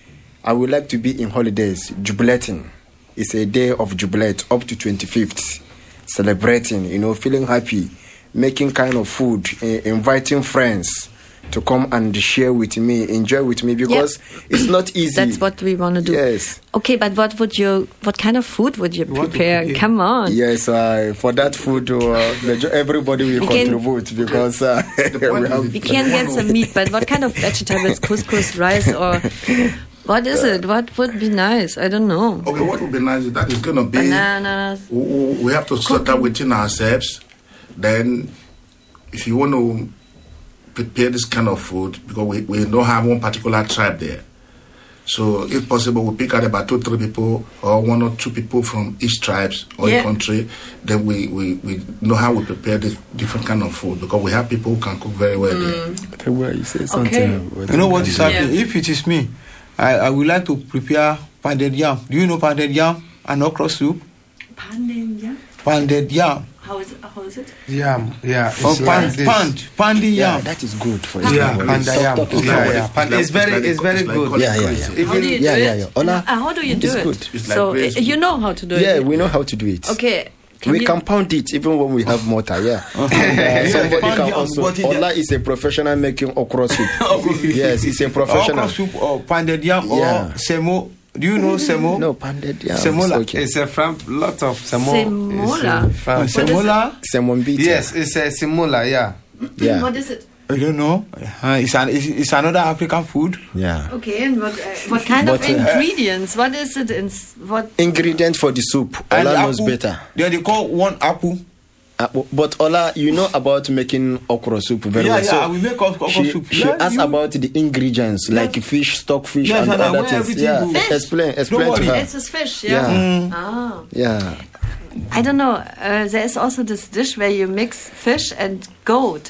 I would like to be in holidays, jubilating. It's a day of jubilate up to twenty-fifth, celebrating, you know, feeling happy, making kind of food, uh, inviting friends to come and share with me, enjoy with me, because yep. it's not easy. That's what we want to do. Yes. Okay, but what would you, what kind of food would you prepare? You Come on. Yes, uh, for that food, uh, everybody will we contribute can, because uh, we, have we can get some meat, but what kind of vegetables? Couscous, rice, or what is it? What would be nice? I don't know. Okay, what would be nice is that it's going to be... Bananas. We, we have to sort that within ourselves. Then, if you want to prepare this kind of food, because we, we don't have one particular tribe there. So if possible, we pick out about two, three people or one or two people from each tribes or yeah. a country. Then we, we, we know how we prepare this different kind of food, because we have people who can cook very well mm. there. Well, you say something. Okay. You know what is happening? Yeah. If it is me, I, I would like to prepare pounded yam. Do you know pounded yam and okra soup? Pounded yam? Pounded yam. How is it? How is it? Yam, yeah. Oh, pound, like pound, pounded yeah, yam. that is good for you. Yeah, pounded yam. Yeah, yeah. Pound, it's very, it's very good. Yeah, yeah, yeah. How do you do yeah, it? yeah, yeah. Ola, uh, how do you do it's it? Good. It's like so uh, grace. you know how to do yeah, it? Yeah, we know how to do it. Okay. Can we you... can pound it even when we have mortar, yeah. uh, somebody can also. Ola is a professional making okra soup. Yes, he's a professional. Okra soup or pounded yam yeah. or semo. Do you know semo? No, pounded yam. Semola. Okay. It's a from lot of semo. Semola. Semola. Semonbita. Yes, it's a semola. Yeah. Yeah. What is it? I don't know. Uh, it's an it's, it's another African food. Yeah. Okay, and what uh, what kind but, of ingredients? Uh, what is it? In what ingredients for the soup? Ola knows better. Yeah, they call one apple. Uh, but Ola, you know about making okra soup very yeah, well. Yeah, so we make okra she, soup. She yeah, asked you... about the ingredients yeah. like fish, stockfish, yes, and, and other things. Yeah, fish? explain, explain to her. It's a fish. Yeah. Yeah. Mm. Ah. Yeah. I don't know. Uh, there is also this dish where you mix fish and goat.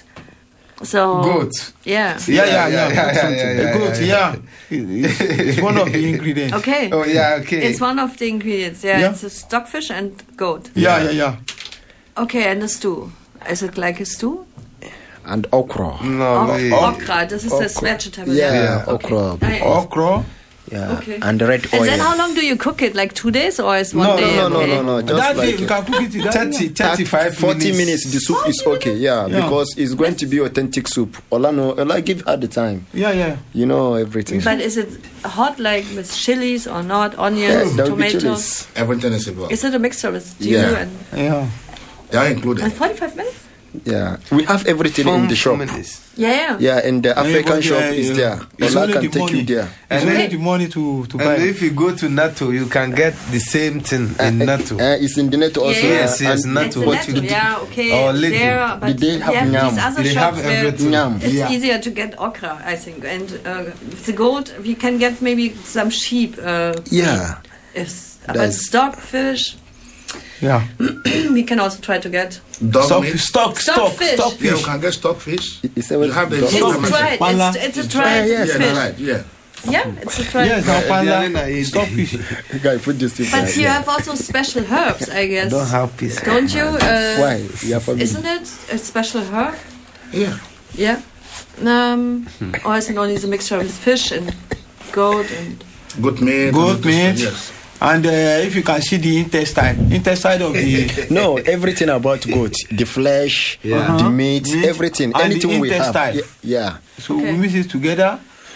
So goat. Yeah. Yeah, yeah, yeah. yeah, yeah, yeah, yeah, yeah, goat. Yeah. It's, it's one of the ingredients. Okay. Oh yeah. Okay. It's one of the ingredients. Yeah. yeah. It's a stockfish and goat. Yeah, yeah, yeah. Okay, and a stew. Is it like a stew? And okra. No. O- okra. This is this vegetable. Yeah, yeah. okra. Okay. Okra. Yeah. Okay. And red oil. And then how long do you cook it? Like two days or is one no, day? No, no, okay? no, no, no. Just that like day you can cook it in thirty, thirty-five forty minutes. minutes. The soup is okay. Yeah, yeah, because it's going to be authentic soup. Ola no, Ola give her the time. Yeah, yeah. You know everything. But is it hot like with chilies or not? Onions, yeah, tomatoes? Everything is involved. Is it a mixture with stew yeah. and? Yeah. They are included. And forty-five minutes? Yeah, we have everything From in the shop. minutes. Yeah, yeah. Yeah, and the African yeah, shop yeah, is yeah. there. It's Ola only can the take money. you there. It's And only then- the money to, to buy. And if you go to Nato, you can get the same thing in Nato. Uh, it's in the net also. Yeah. Yes, yes, And Nato. It's a What you netto, do- yeah, okay. Or liquid. There, but Did they have yeah, yam? these other They shops have where everything. Yam. it's Yeah. easier to get okra, I think. And uh, the goat, we can get maybe some sheep. Uh, Yeah. Is, but That's- stockfish, Yeah. we can also try to get. Dog Stock, meat. stock, stock, Stockfish. stock Yeah, you fish. can get stockfish. It's a- You have the It's It's Stockfish. dried. Pala. It's, it's a dried yes, Yeah, fish. that's right. Yeah. Yeah, it's a dried. Yes, Uh, now panda, Diana is- stock fish. Guy, put this thing But right you there. have also special herbs, I guess. Don't have peace. Don't you? Uh, Why? You have a Isn't it a special herb? Yeah. Yeah. Um, or is it only the mixture with fish and goat and Good meat. Goat and- meat. Yes. And uh, if you can see the intestine, intestine of the No, everything about goat, the flesh, Yeah. the meat, Meat everything, and the anything we have. intestine. Yeah, yeah. so Okay. we mix it together.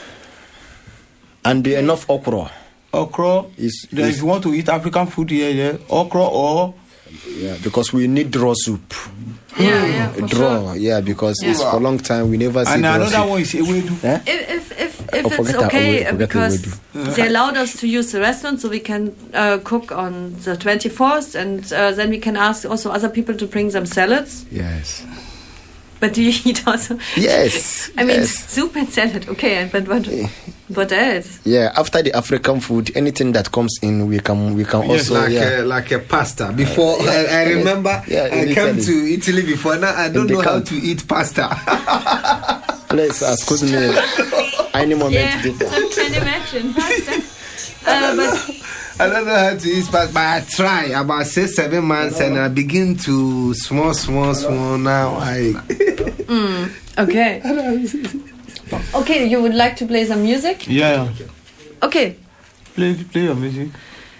And the enough okra. Okra. Is, Then if is you want to eat African food here, yeah, okra or yeah, because we need draw soup. yeah, yeah, for Draw, sure. yeah, because it's Yeah. for a long time we never see and draw another soup. one is ewedu. Eh? If if if, if Oh, it's forget that, okay, I uh, will- forget because the they allowed us to use the restaurant, so we can uh, cook on the twenty-fourth, and uh, then we can ask also other people to bring some salads. Yes. But do you eat also? Yes. I mean, yes. soup and salad, okay, but what what else? Yeah, after the African food, anything that comes in, we can we can Yes, also like yeah. a, like a pasta. Before I, I remember, Yeah, I in came Italy. to Italy before. Now I don't they know how come. to eat pasta. Please excuse me. Any moment. Yeah, to do- I can imagine. uh, but I don't know how to eat pasta, but I try about six, seven months, and I begin to small, small, small. Now I. mm, okay. Okay, you would like to play some music? Yeah. Okay, play, play your music.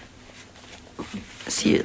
See.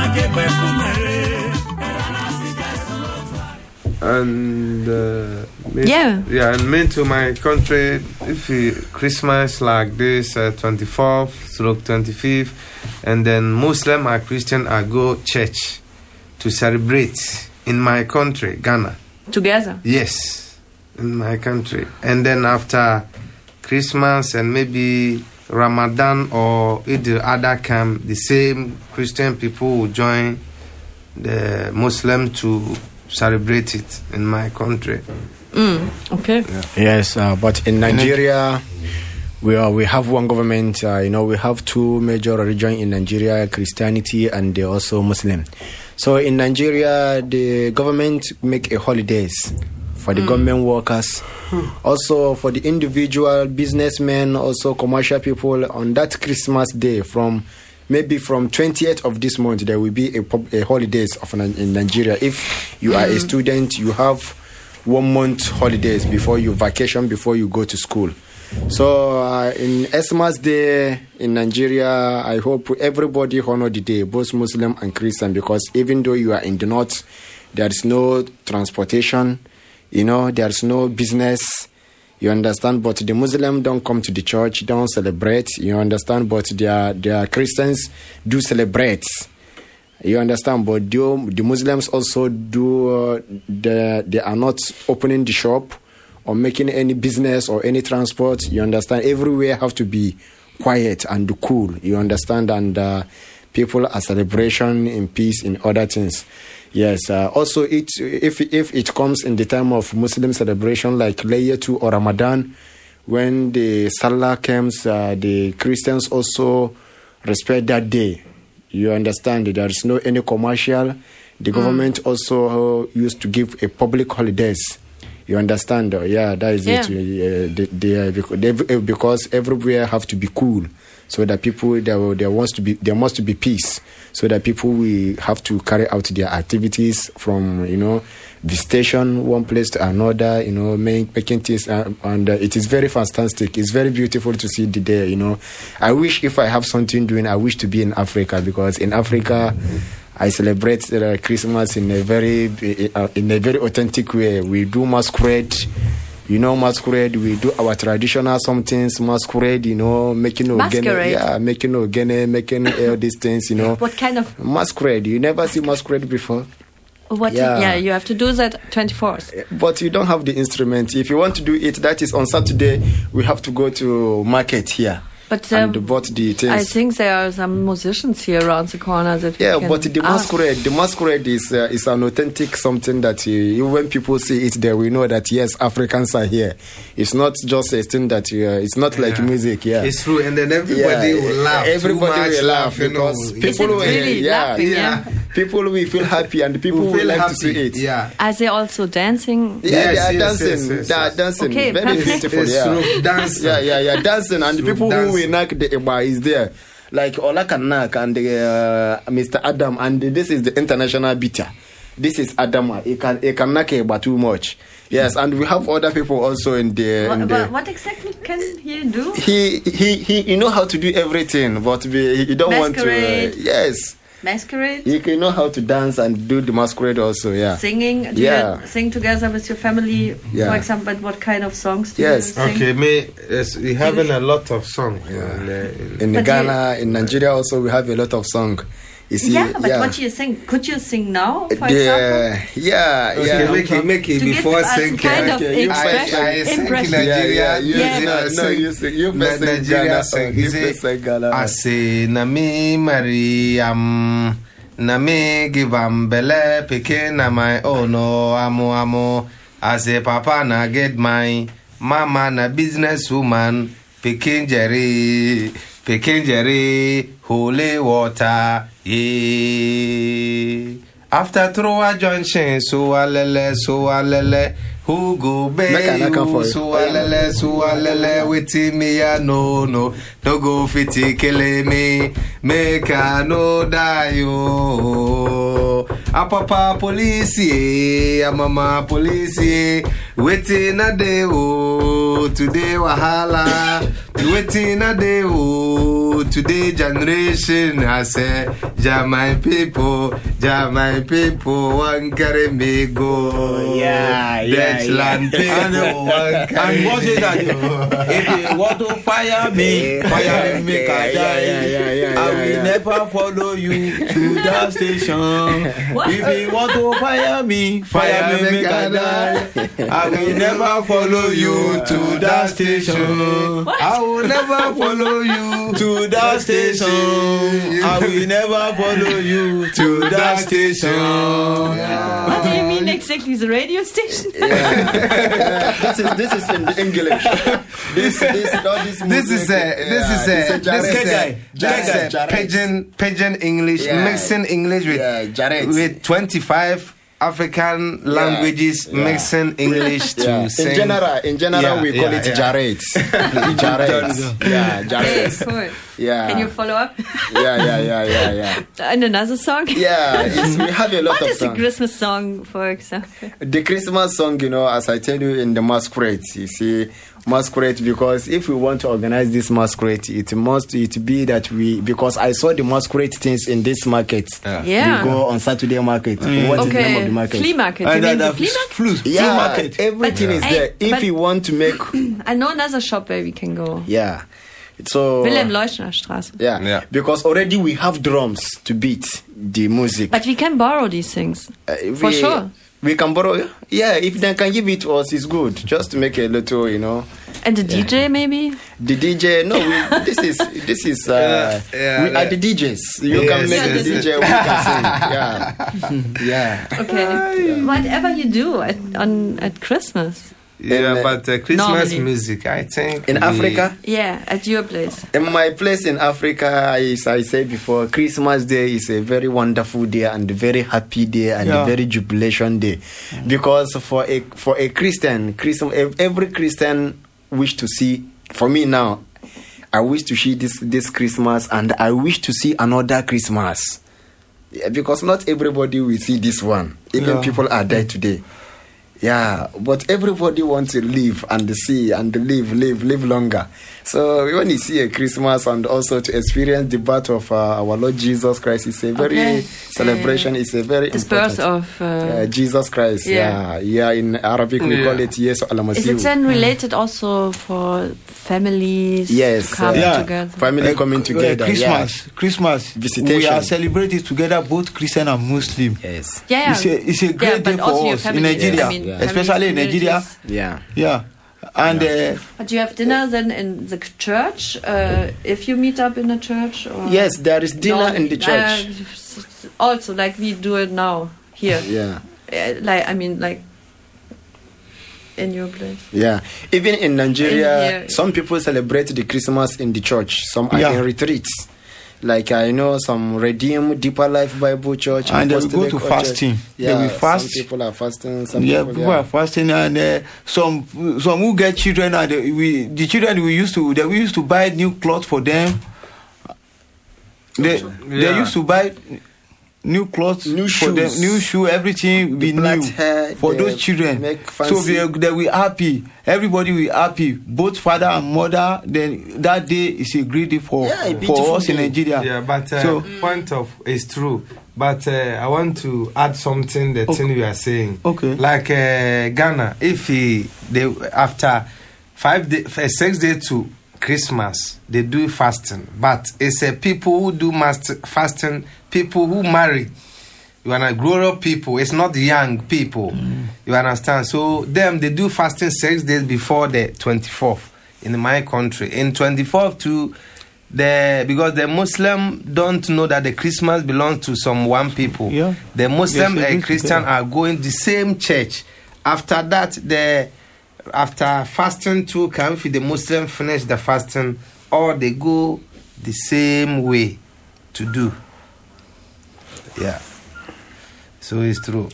And uh, Me, Yeah. Yeah, and me to my country, if you, Christmas like this, uh, twenty-fourth, stroke twenty-fifth, and then Muslim or Christian, I go church to celebrate in my country, Ghana. Together. Yes, in my country. And then after Christmas and maybe Ramadan or Eid al-Adha come, the same Christian people will join the Muslim to celebrate it in my country. Mm, okay. Yeah. Yes, uh, but in Nigeria, we are, we have one government. Uh, you know, we have two major religions in Nigeria: Christianity and uh, also Muslim. So in Nigeria, the government make a holidays for the mm. government workers, also for the individual businessmen, also commercial people. On that Christmas day, from maybe from twentieth of this month, there will be a, a holidays of in Nigeria. If you mm. are a student, you have one month holidays before you vacation, before you go to school. So uh, in Xmas Day in Nigeria, I hope everybody honor the day, both Muslim and Christian, because even though you are in the north, there is no transportation, you know, there is no business, you understand, but the Muslims don't come to the church, don't celebrate, you understand, but their, their Christians do celebrate. You understand, but do, the Muslims also do, uh, the, they are not opening the shop or making any business or any transport. You understand, everywhere have to be quiet and cool, you understand, and uh, people are celebration in peace in other things. Yes, uh, also it, if, if it comes in the time of Muslim celebration like Laylatul or Ramadan, when the Salah comes, uh, the Christians also respect that day. You understand, there is no any commercial. The mm. government also uh, used to give a public holidays. You understand? Uh, yeah, that is yeah. it. Uh, they, they, they, because everywhere have to be cool, so that people there, there wants to be there must be peace, so that people will have to carry out their activities from you know visitation one place to another. You know, make, making things, uh, and uh, it is very fantastic. It's very beautiful to see the day. You know, I wish if I have something doing, I wish to be in Africa, because in Africa I celebrate uh, Christmas in a very uh, in a very authentic way. We do masquerade. You know, masquerade, we do our traditional some things, masquerade, you know, making ogene, yeah, making ogene, making all these things, you know. What kind of masquerade? You never see masquerade before? What? Yeah. yeah, you have to do that twenty-fourth. But you don't have the instrument. If you want to do it, that is on Saturday, we have to go to market here. But um, and bought the things. I think there are some musicians here around the corner that we yeah, can but the ask. masquerade, the masquerade is uh, is an authentic something that uh, when people see it there, we know that yes, Africans are here. It's not just a thing that uh, it's not like yeah. music. Yeah, it's true, and then everybody yeah, will laugh. Everybody too much will laugh you know. because people will really yeah, laughing, yeah, yeah. people will feel happy and people will will like happy. to see it. Yeah, are they also dancing? Yeah, yes, they are yes, dancing. Yes, yes, they are yes. dancing. Okay, very perfect. beautiful. It's Yeah, true, dancing. yeah, yeah, yeah, dancing, and the True, people dancing. who will knock the Eba is there. Like Ola Kanak and uh, Mister Adam, and this is the international beater. This is Adama. He can he can knock Eba too much. Yes, and we have other people also in the. What, in the what exactly can he do? he he he you know how to do everything, but we, he don't Masquerade. want to. Uh, yes. Masquerade? He can know how to dance and do the masquerade also, yeah. Singing? Do Yeah. you sing together with your family, Yeah. for example, but what kind of songs do Yes. you sing? Okay, me, yes, we having a lot of songs. Yeah. In the, in In But Ghana, in Nigeria also, we have a lot of song. You see, yeah, but what do you sing? Could you sing now, for the, example? Yeah, okay, yeah. make it, make it To give before us sing. kind of Okay, you expression. I, I sing impression. Nigeria. Yeah, yeah, you Yeah. sing- no, no, you sing, you Na- first sing Nigeria Ghana, sing. you He say, first sing Ghana. I say, na me Mariam, na me give am belle, pikin na my own, oh, amo, amo. I say, papa na get my, mama na business woman, pikin Jerry, pikin Jerry, holy water, yeah. After throw a junction, so a lele, so a lele, who go Make back an account for you, it. so a lele, so a lele, with me, ya no, no, no go fiti kill me, make a no die, yo. A papa police, a mama police, Waiting a day, oh, today wahala. Waiting a day, oh, today generation. I say, ja my people, ja my people, one carry me go. Yeah, yeah, Dutch yeah. land people, one carry And what me is that? go. If you want to fire me, fire me, make I die. Yeah, yeah, yeah, I yeah, will yeah. never follow you to that station. What? If you want to fire me, fire me, make I die. I will never follow you to that station. I will never follow you To that station. I will never follow you to that station. What do you mean exactly? The radio station? this is this is in English. This this all this. This is a this is a this is a this is a Jared. pigeon pigeon English Yeah. mixing English with Yeah, Jared. with twenty-five African languages yeah. mixing English to Yeah. sing. In general, in general, Yeah, we call yeah, it yeah. Jared. Jared. Yeah, Okay, Jared. cool. Yeah. Can you follow up? Yeah, yeah, yeah, yeah, yeah. And another song? Yeah, it's, we have a lot What of is a songs. Christmas song, for example? The Christmas song, you know, as I tell you in the masquerade, you see, masquerade, because if we want to organize this masquerade, it must it be that we, because I saw the masquerade things in this market. Yeah. We go on Saturday market. What is the name of Okay, the market? flea market. You And mean then the the flea market? flea flea Yeah, market. everything But- is Hey, there. If but- you want to make, I know another shop where we can go. yeah. So, Wilhelm Leuschner Straße. yeah. Yeah. Because already we have drums to beat the music. But we can borrow these things. Uh, For we- sure. We can borrow, yeah, if they can give it to us, it's good. Just to make a little, you know. And the D J maybe? The D J, no, we, this is, this is, uh, Yeah, yeah, we are that- the D Js. You Yes, can make yes, the yes. D J, we can sing. Yeah. Yeah. Okay. Whatever you do at, on, at Christmas. Yeah, In, uh, but uh, Christmas normally. music, I think In we- Africa, Yeah, at your place. in my place in Africa, as I said before, Christmas Day is a very wonderful day and a very happy day and Yeah. a very jubilation day, because for a for a Christian, Christian, every Christian wish to see. For me now, I wish to see this this Christmas, and I wish to see another Christmas, yeah, because not everybody will see this one. Even Yeah. people are dead today. Yeah, but everybody wants to live and see and live, live, live longer. So when you see a Christmas and also to experience the birth of uh, our Lord Jesus Christ, it's a very Okay. celebration. It's a very This important. birth of... Uh, uh, Jesus Christ. Yeah. Yeah, yeah. In Arabic we Yeah. call it Yesu is Al-Masihu. it then related also for families Yes, to come uh, Yeah. together? Family Uh, coming uh, together. Christmas, Christmas. Visitation. We are celebrating together both Christian and Muslim. Yeah. Yes. Yeah, yeah. It's a, it's a Yeah, great but day also for your us in families, Nigeria, I mean, Yeah. especially in families, Nigeria. communities. Yeah. Yeah, and uh, But you have dinner then in the church, uh, if you meet up in a church? Or Yes, there is dinner No, in the church. uh, also, like we do it now here. Yeah. Uh, like I mean, like in your place. Yeah, even in Nigeria, In here. some people celebrate the Christmas in the church. Some are Yeah. in retreats. Like I know some Redeem Deeper Life Bible Church, And they will go Apostolic to Church. fasting. They Yeah, will fast. Some people are fasting. Some yeah, people, people yeah. are fasting, and uh, some some who get children, and they, we the children we used to they we used to buy new clothes for them. They they Yeah. used to buy new clothes New for them, shoes. new shoe, everything The be black new hair, for they those children. make So fancy- they they will happy. Everybody will happy. Both father and mother. Then that day is a great day for Yeah, a beautiful for us in day. Nigeria. Yeah, but uh, So- point of is true. But uh, I want to add something the Okay. thing you are saying. Okay. Like uh, Ghana, if he they after five day, uh, six days to Christmas, they do fasting. But it's uh, people who do mast- fasting, people who marry. You are grown up people. It's not young people. Mm. You understand? So them they do fasting six days before the twenty fourth in my country. In twenty fourth to the because the Muslim don't know that the Christmas belongs to some one people. Yeah. The Muslim Yes, it and is Christian together. are going the same church. After that, the after fasting too, can if the Muslim finish the fasting, or they go the same way to do. Yeah. So it's true.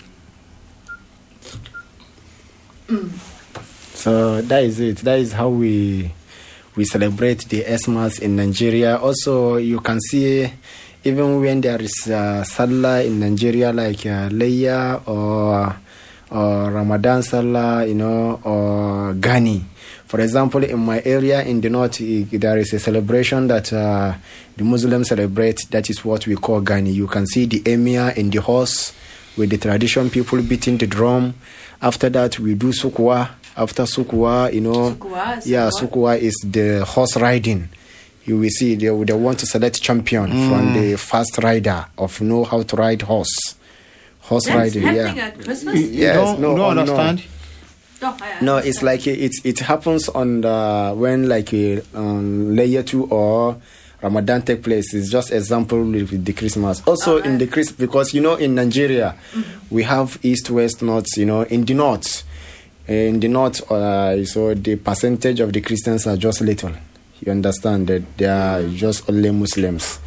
So that is it. That is how we we celebrate the Xmas in Nigeria. Also, you can see even when there is uh, Salah in Nigeria, like uh, Leia or or Ramadan Salah, you know, or Ghani. For example, in my area in the north, there is a celebration that uh, the Muslims celebrate. That is what we call Ghani. You can see the emir in the horse with the tradition people beating the drum. After that, we do Sukwa. After Sukwa, you know, Sukwa, yeah, Sukwa is the horse riding. You will see they, they want to select champion mm. from the fast rider of know how to ride horse. Horse That's riding, happening yeah. at Christmas? Yes, you don't, no, you don't oh, understand? No. I No, it's like it it happens on the when like a um, layer two or Ramadan take place. It's just example with the Christmas. Also Okay. in the Christ because you know in Nigeria Mm-hmm. we have east, west, north. You know in the north, in the north, uh, so the percentage of the Christians are just little. You understand that they are just only Muslims.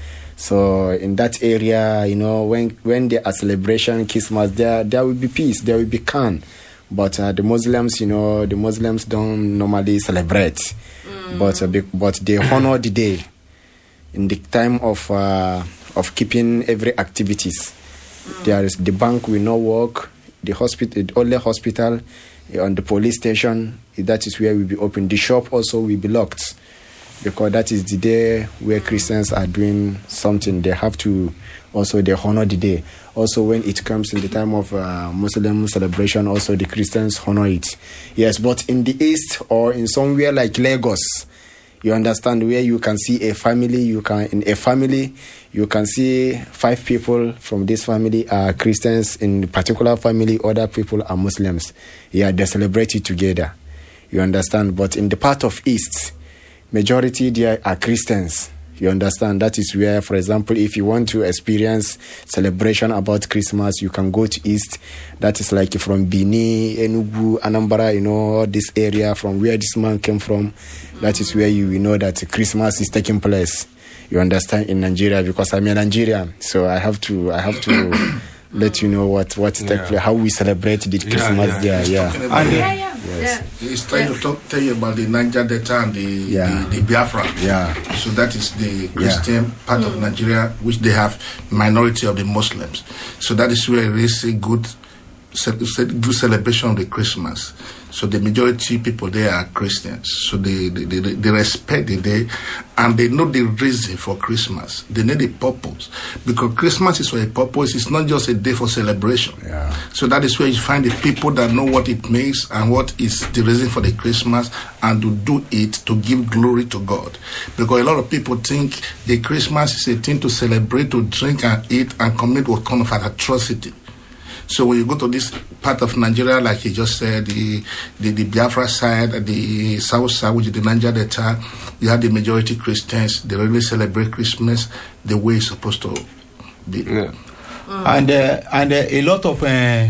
So in that area, you know when when there are celebration Christmas, there there will be peace, there will be calm. But uh, the Muslims, you know, the Muslims don't normally celebrate, mm. but uh, be, but they honor the day in the time of uh, of keeping every activities. Mm. There is the bank will not work, the hospital, the only hospital, uh, on the police station. That is where we be open. The shop also will be locked because that is the day where Christians are doing something. They have to also they honor the day. Also, when it comes in the time of uh, Muslim celebration, also the Christians honor it. Yes, but in the east or in somewhere like Lagos, you understand where you can see a family. You can in a family, you can see five people from this family are Christians. In a particular family, other people are Muslims. Yeah, they celebrate it together. You understand. But in the part of east, majority there are Christians. You understand? That is where, for example, if you want to experience celebration about Christmas, you can go to East. That is like from Bini, Enugu, Anambra, you know, this area from where this man came from. Mm-hmm. That is where you, you know that Christmas is taking place. You understand? In Nigeria, because I'm a Nigerian, so I have to, I have to let you know what what yeah. take, how we celebrate the Christmas yeah, there. Yeah. Yeah, Yeah, yeah. Yes. Yeah. He's trying Yeah. to talk, tell you about the Niger Delta and the, Yeah. the, the Biafra. Yeah. So that is the Christian part of Nigeria, which they have minority of the Muslims. So that is where it is a good, ce- good celebration of the Christmas. So the majority people there are Christians. So they, they, they, they respect the day and they know the reason for Christmas. They know the purpose. Because Christmas is for a purpose. It's not just a day for celebration. Yeah. So that is where you find the people that know what it means and what is the reason for the Christmas and to do it to give glory to God. Because a lot of people think the Christmas is a thing to celebrate, to drink and eat and commit what kind of an atrocity. So when you go to this part of Nigeria, like you just said, the, the, the Biafra side, the south side, which is the Niger Delta, you have the majority Christians. They really celebrate Christmas the way it's supposed to be. Yeah. And uh, and uh, a lot of uh,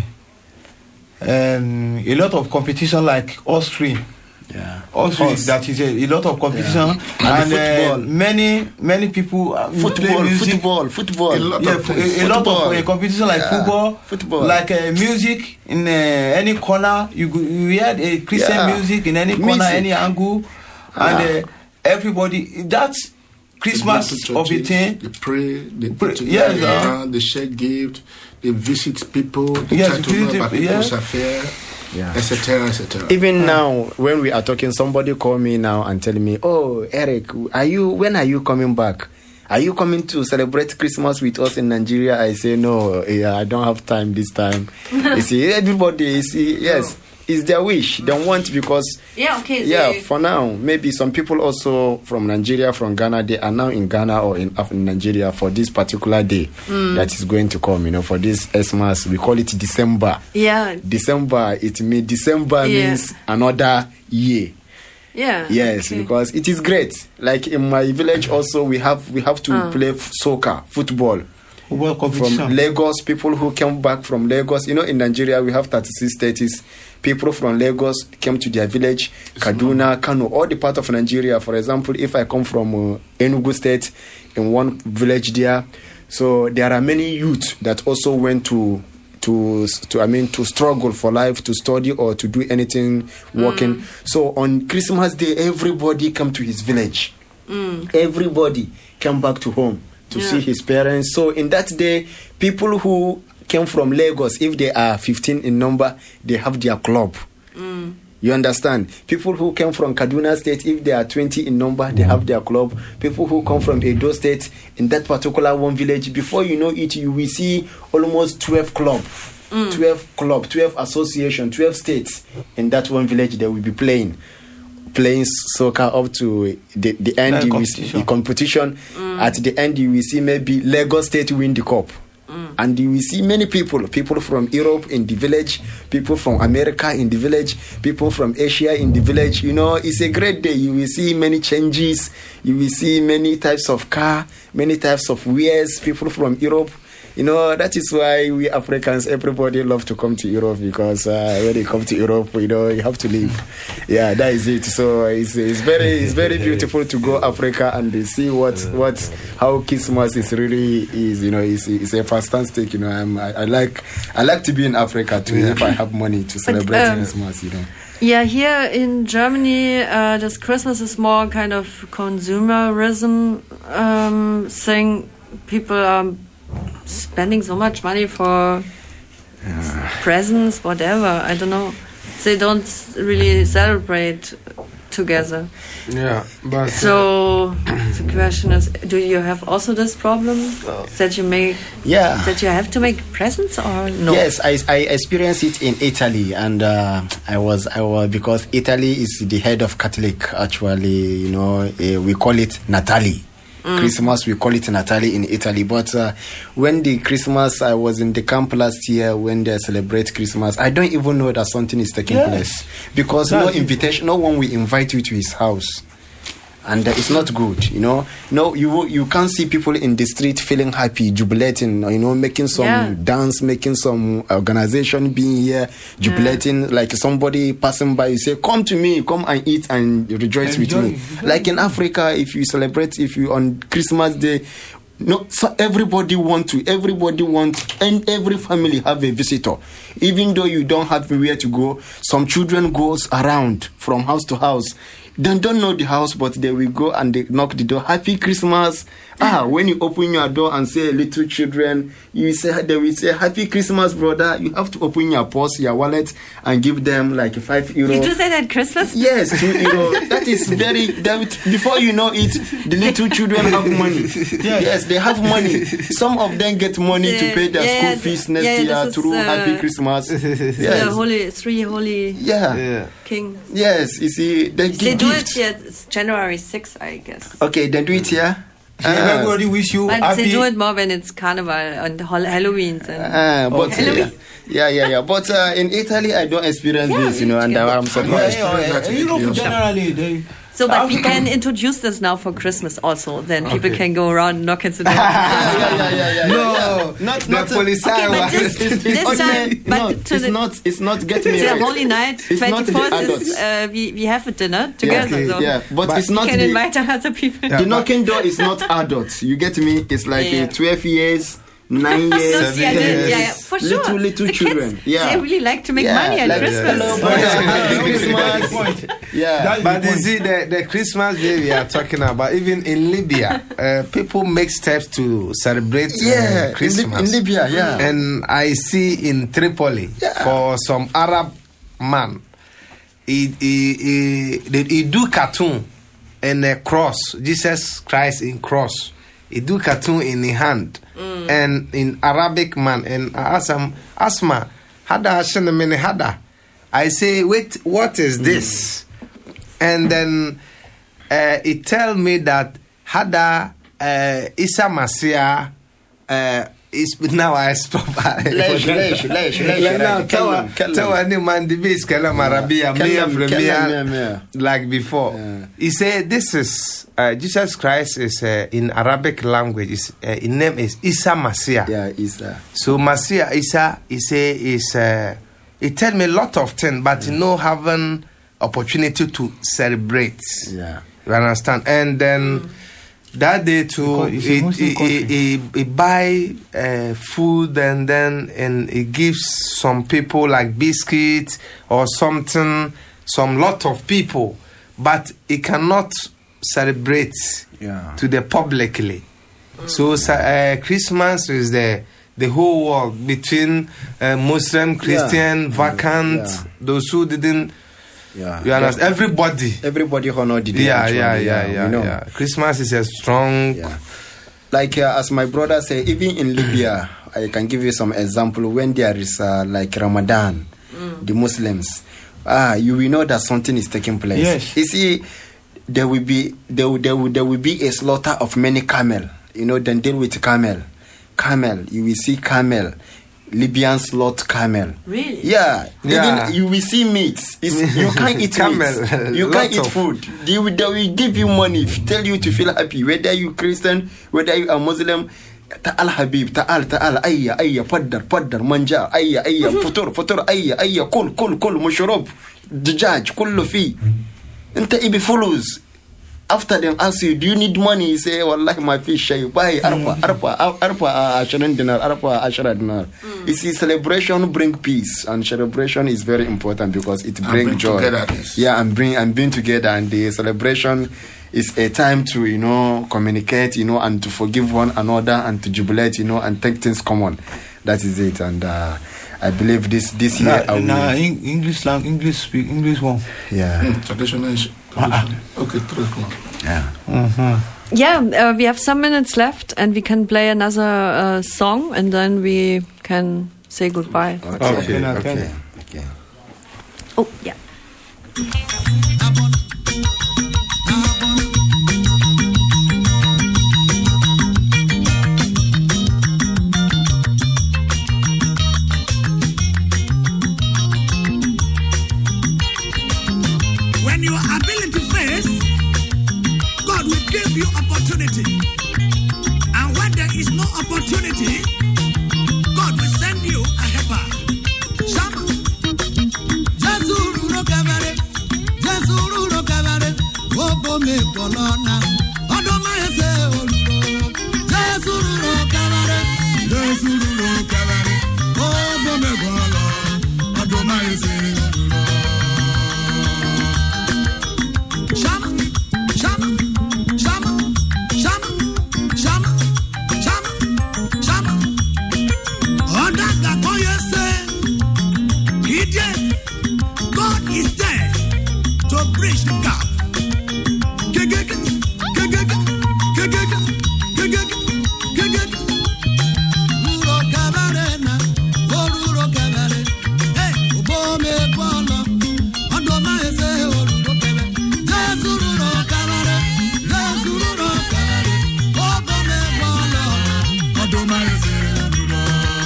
um, a lot of competition like Austria. Yeah. Also, Horse. that is a, a lot of competition, Yeah. and, And the uh, football. many many people uh, play Football, music. football, football. A lot Yeah, of a, things. a lot of Football. uh, competition like Yeah. football, Football. like uh, music in uh, any corner. You go- you hear a Christian Yeah. music in any corner, Music. any angle, and uh, everybody. That's Christmas They go to of a churches, thing. They pray, they Pray- put together, yes, uh, uh, they share gift, they visit people, they Yes, try to know visit about people, people's yeah. affair, Yeah. et cetera, et cetera. Even now, when we are talking, somebody call me now and tell me, "Oh, Eric, are you? When are you coming back? Are you coming to celebrate Christmas with us in Nigeria?" I say, "No, yeah, I don't have time this time." You see, everybody, you see, yes, it's their wish. They want because Yeah, okay. yeah, so- for now, maybe some people also from Nigeria, from Ghana, they are now in Ghana or in, uh, in Nigeria for this particular day that is going to come. You know, for this Xmas, we call it December. Yeah. December, it means December Yeah. means another year. Yeah. Yes, okay. because it is great. Like in my village, also we have we have to Ah. play f- soccer, football. Football From competition. Lagos, people who came back from Lagos. You know, in Nigeria we have thirty-six states. People from Lagos came to their village, Kaduna, Kano, all the part of Nigeria. For example, if I come from uh, Enugu State, in one village there, so there are many youth that also went to to to I mean to struggle for life, to study or to do anything working. So on Christmas Day, everybody come to his village. Everybody came back to home to Yeah. see his parents. So in that day, people who came from Lagos, if they are fifteen in number, they have their club. Mm. You understand? People who came from Kaduna State, if they are twenty in number, they have their club. People who come from Edo State, in that particular one village, before you know it, you will see almost twelve club, mm. twelve club, twelve association, twelve states in that one village. They will be playing, playing soccer up to the, the end. Like you will competition. see the competition. Mm. At the end, you will see maybe Lagos State win the cup. Mm. And you will see many people, people from Europe in the village, people from America in the village, people from Asia in the village. You know, it's a great day. You will see many changes. You will see many types of car, many types of wares, people from Europe. You know, that is why we Africans, everybody love to come to Europe, because uh, when you come to Europe, you know, you have to live. Yeah, that is it. So it's, it's very it's very beautiful to go Africa and see what what how Christmas is really is. You know, it's, it's a fantastic. You know, I'm, I, I like I like to be in Africa too, yeah. If I have money to celebrate but, um, Christmas. You know. Yeah, here in Germany, uh, this Christmas is more kind of consumerism um, thing. People are spending so much money for yeah. presents, whatever. I don't know. They don't really celebrate together. Yeah, but so uh, the question is: do you have also this problem uh, that you make? Yeah, that you have to make presents or no? Yes, I I experienced it in Italy, and uh, I was I was because Italy is the head of Catholic. Actually, you know, uh, we call it Natali. Mm. Christmas, we call it Natali in Italy. But uh, when the Christmas, I was in the camp last year when they celebrate Christmas, I don't even know that something is taking yeah. place. Because That's no invitation, no one will invite you to his house. And uh, it's not good, you know. No, you you can't see people in the street feeling happy, jubilating, you know, making some yeah. dance, making some organization being here, jubilating, yeah. like somebody passing by, you say, come to me, come and eat and rejoice Enjoy. with me. Like in Africa, if you celebrate, if you on Christmas Day, no, so everybody want to, everybody want, and every family have a visitor. Even though you don't have where to go, some children goes around from house to house. They don't know the house, but they will go and they knock the door. Happy Christmas. Ah, when you open your door and say little children, you say they will say Happy Christmas, brother. You have to open your purse, your wallet, and give them like five euro. You do say that Christmas? Yes, two euro. That is very. That, before you know it, the little children have money. Yes, yes they have money. Some of them get money to pay their yeah, school fees next yeah, year through uh, Happy Christmas. Yes. The holy, three holy yeah. yeah. king. Yes, you see, they, they give do gifts. it here. It's January sixth, I guess. Okay, they do it here. Uh, everybody wish you but happy. They do it more when it's Carnival and Halloween. And uh, but Halloween. Uh, yeah, yeah, yeah. But uh, in Italy, I don't experience yeah, this, you know, and I'm surprised. Yeah, yeah, yeah. Europe generally, they. So, but we can introduce this now for Christmas also. Then people okay. can go around knocking the door. yeah, yeah, yeah, yeah, yeah. No, not the not police. Okay, but this, it's, this it's time, okay. but no, to it's the, not. It's not. Get me the right. Holy Night, twenty-fourth is uh, we we have a dinner together. Yeah, okay, so yeah. but, but it's not. You can the, invite other people. Yeah, the knocking door is not adult. You get me? It's like yeah. uh, twelve years. Nine years, Seven yeah, years. Yeah, yeah, for sure. Little, little the children. Kids, yeah. They really like to make yeah, money at like Christmas. Happy Christmas. Yeah. But you see, the, the Christmas day we are talking about, even in Libya, uh, people make steps to celebrate yeah, uh, Christmas. In, in Libya, yeah. And I see in Tripoli, yeah. for some Arab man, he, he, he, they, he do cartoon and a cross, Jesus Christ in cross. He do cartoon in the hand mm. and in Arabic man. And I ask him, Asma, Hada Hashem Hada. I say, wait, what is this? Mm. And then uh, he tell me that Hada uh, Isa Masia uh, is now I stop. ليش ليش ليش ليش توا توا أنا ما عندي بيس كلام عربية مية بالمية like before. Yeah. He said this is uh, Jesus Christ is uh, in Arabic language. His uh, name is Isa Masia. Yeah, Isa. So Masia Isa, he say is uh, he tell me a lot of things, but you know having opportunity to celebrate. Yeah, you understand? And then. Mm. That day too, he, he, he, he, he buy uh, food and then and he gives some people like biscuits or something, some lot of people, but he cannot celebrate yeah. to the publicly. Mm. So uh, Christmas is the the whole world between uh, Muslim, Christian, yeah. vacant, yeah. those who didn't. Yeah, you understand? Everybody, everybody honored the day. Yeah, actually, yeah, yeah, yeah, you know? yeah. Christmas is a strong. Yeah. Like uh, as my brother said, even in Libya, I can give you some example. When there is uh, like Ramadan, mm. the Muslims, ah, you will know that something is taking place. Yes. You see, there will be there will, there will, there will be a slaughter of many camel. You know, then deal with camel, camel. You will see camel. Libyan slaughter camel. Really? Yeah. Yeah. Even you will see meat. It's, you can't eat camel. Meat. You can't eat food. They will, they will give you money, tell you to feel happy. Whether you Christian, whether you are Muslim. Ta'al Habib, ta'al, ta'al, ayya, ayya, paddar, paddar, manja, ayya, ayya, futur, futur, ayya, ayya, kul, kul, kul, mushrab, dijaj, kullu fi. Inta ibi follows. After them ask you, do you need money? You say, wallahi, my fish shay. Buy arpa, arpa, arpa, asharan dinar, arpa, ashara dinar. You see, celebration bring peace, and celebration is very important because it brings joy. Yeah, and bring and being together, and the celebration is a time to, you know, communicate, you know, and to forgive one another, and to jubilate, you know, and take things common. That is it, and uh, I believe this this year. Nah, nah English lang, English speak, English one. Yeah. Mm, traditional. Uh-uh. Okay, three o'clock. Yeah. Mm-hmm. Yeah, uh, we have some minutes left, and we can play another uh, song, and then we can say goodbye. Okay. Okay. Okay. Okay. Okay. Oh, yeah. When your ability fails, God will give you opportunity. And when there is no opportunity, God will send you a helper. Shama. Jazuru kabare, Jazuru kabare, Obo me bolona, Odoma ese olulo. Jazuru kabare, Jazuru kabare, Obo me bolona, Odoma ese olulo. Shama, shama, shama, shama, shama, shama, shama. Odaga boye say, Gideon, God is there to bridge the gap. Gegege, gegege, gegege, gegege, gegege. Uro kabarena, oruro kabare. Hey, ubome kwala, odoma ese oruro kabare. Jazururo kabare, jazururo kabare. Obome kwala, odoma ese oruro.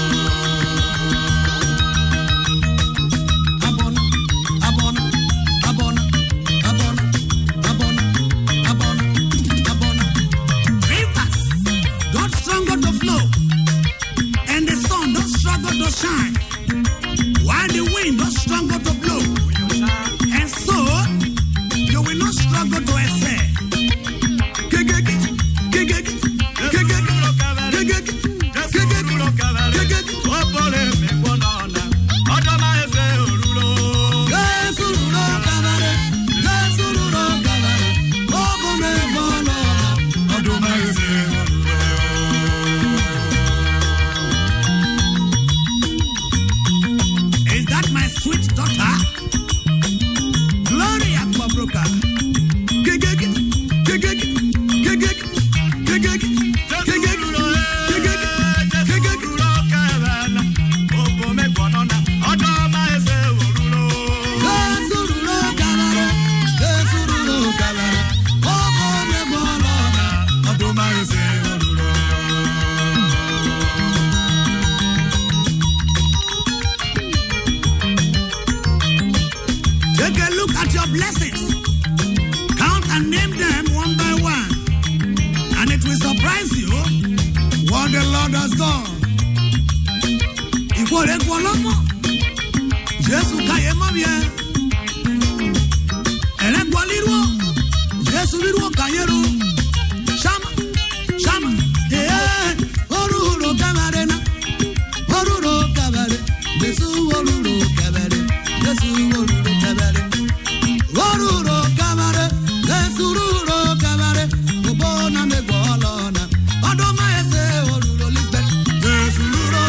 Abona, abona, abona, abona, abona, abona, abona. Rivers don't struggle to flow, and the sun don't struggle to shine, while the wind don't struggle to blow, and so you will not struggle to excel. Gegege, gegege, gegege, gegege, gegege, gegege. Jazururo kabare, jazururo kabare, obome bolona, odoma ese oruro. Is that my sweet daughter? Gloria Kwabroka. Gegege, gegege, gegege, gegege, gegege, gegege, gegege. Jazururo kabare, jazururo kabare, obome bolona, odoma ese oruro. Take a look at your blessings. Count and name them one by one. And it will surprise you what the Lord has done. Ìwọ́de gbọ́lọ́mọ́, Jésù káyé mọ́ bien. Ẹ̀rẹ́gbọ́ líruọ́, Jésù líruọ́ káyé ru. Ṣáma, ṣáma, ee, orúurú kábàárẹ̀ náà, orúurú kábàárẹ̀, Jésù orúurú kábàárẹ̀, Jésù orúurú kábàárẹ̀. Oruro kabare, Jesururo kabare, Obona me bolona, Odoma ese oruro lisbeth, Jesururo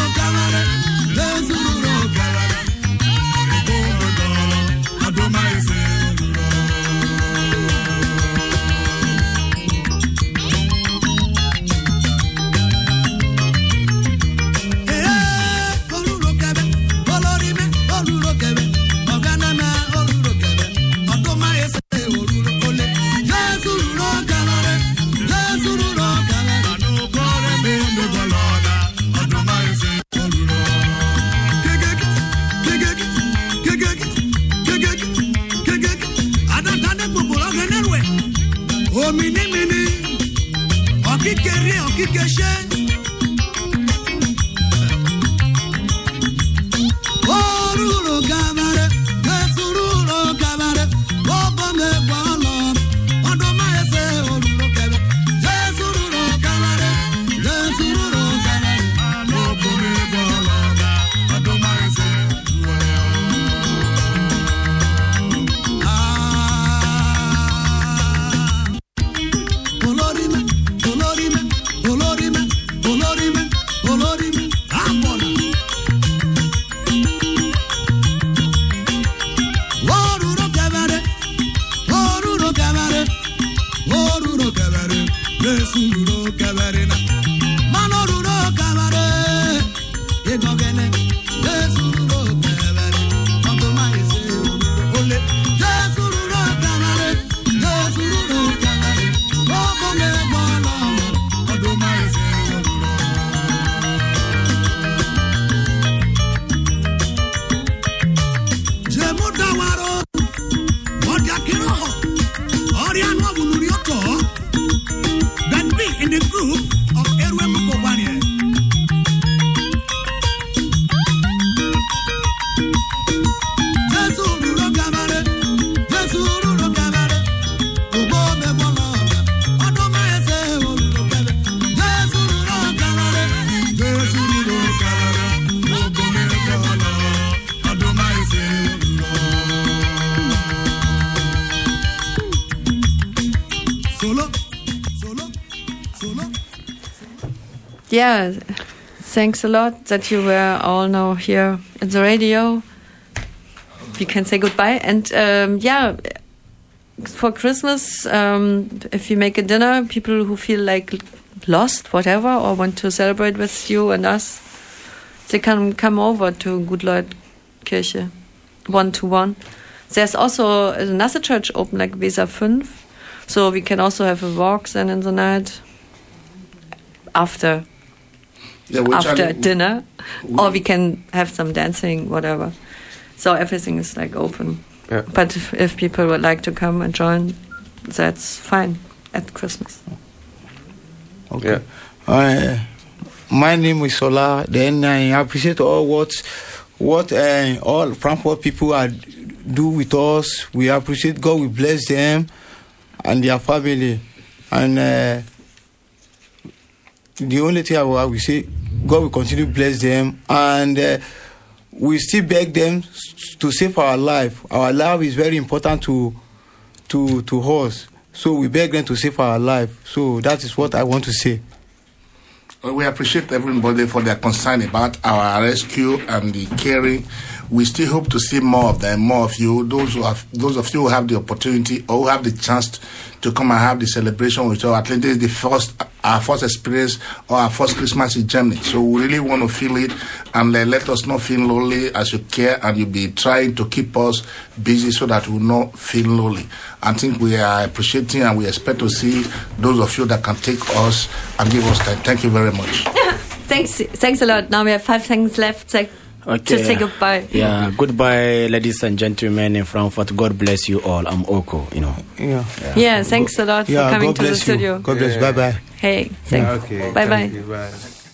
yeah, thanks a lot that you were all now here at the radio. We can say goodbye. And um, yeah, for Christmas, um, if you make a dinner, people who feel like lost, whatever, or want to celebrate with you and us, they can come over to Gutleut-Kirche, one to one. There's also another church open, like Weser five, so we can also have a walk then in the night after Yeah, we after try- dinner, we- or we can have some dancing, whatever. So everything is like open. Yeah. But if, if people would like to come and join, that's fine at Christmas. Okay. Uh, my name is Sola. Then I appreciate all what what uh, all Frankfurt people are do with us. We appreciate God. We bless them and their family. And uh, the only thing I will, I will say, God will continue to bless them. And uh, we still beg them to save our life. Our life is very important to to to us. So we beg them to save our life. So that is what I want to say. Well, we appreciate everybody for their concern about our rescue and the caring. We still hope to see more of them, more of you. Those who have, those of you who have the opportunity or who have the chance to come and have the celebration with us. At least this is the first, our first experience or our first Christmas in Germany. So we really want to feel it, and uh, let us not feel lonely as you care, and you'll be trying to keep us busy so that we will not feel lonely. I think we are appreciating, and we expect to see those of you that can take us and give us time. Thank you very much. Thanks, thanks a lot. Now we have five seconds left to, Okay. to say goodbye. Yeah, goodbye, ladies and gentlemen in Frankfurt. God bless you all. I'm Oko, you know. Yeah. Yeah, thanks a lot for Yeah, coming God to the bless you. studio. God bless you. Bye bye. Hey, thanks. Okay. Bye thank bye. you, bye.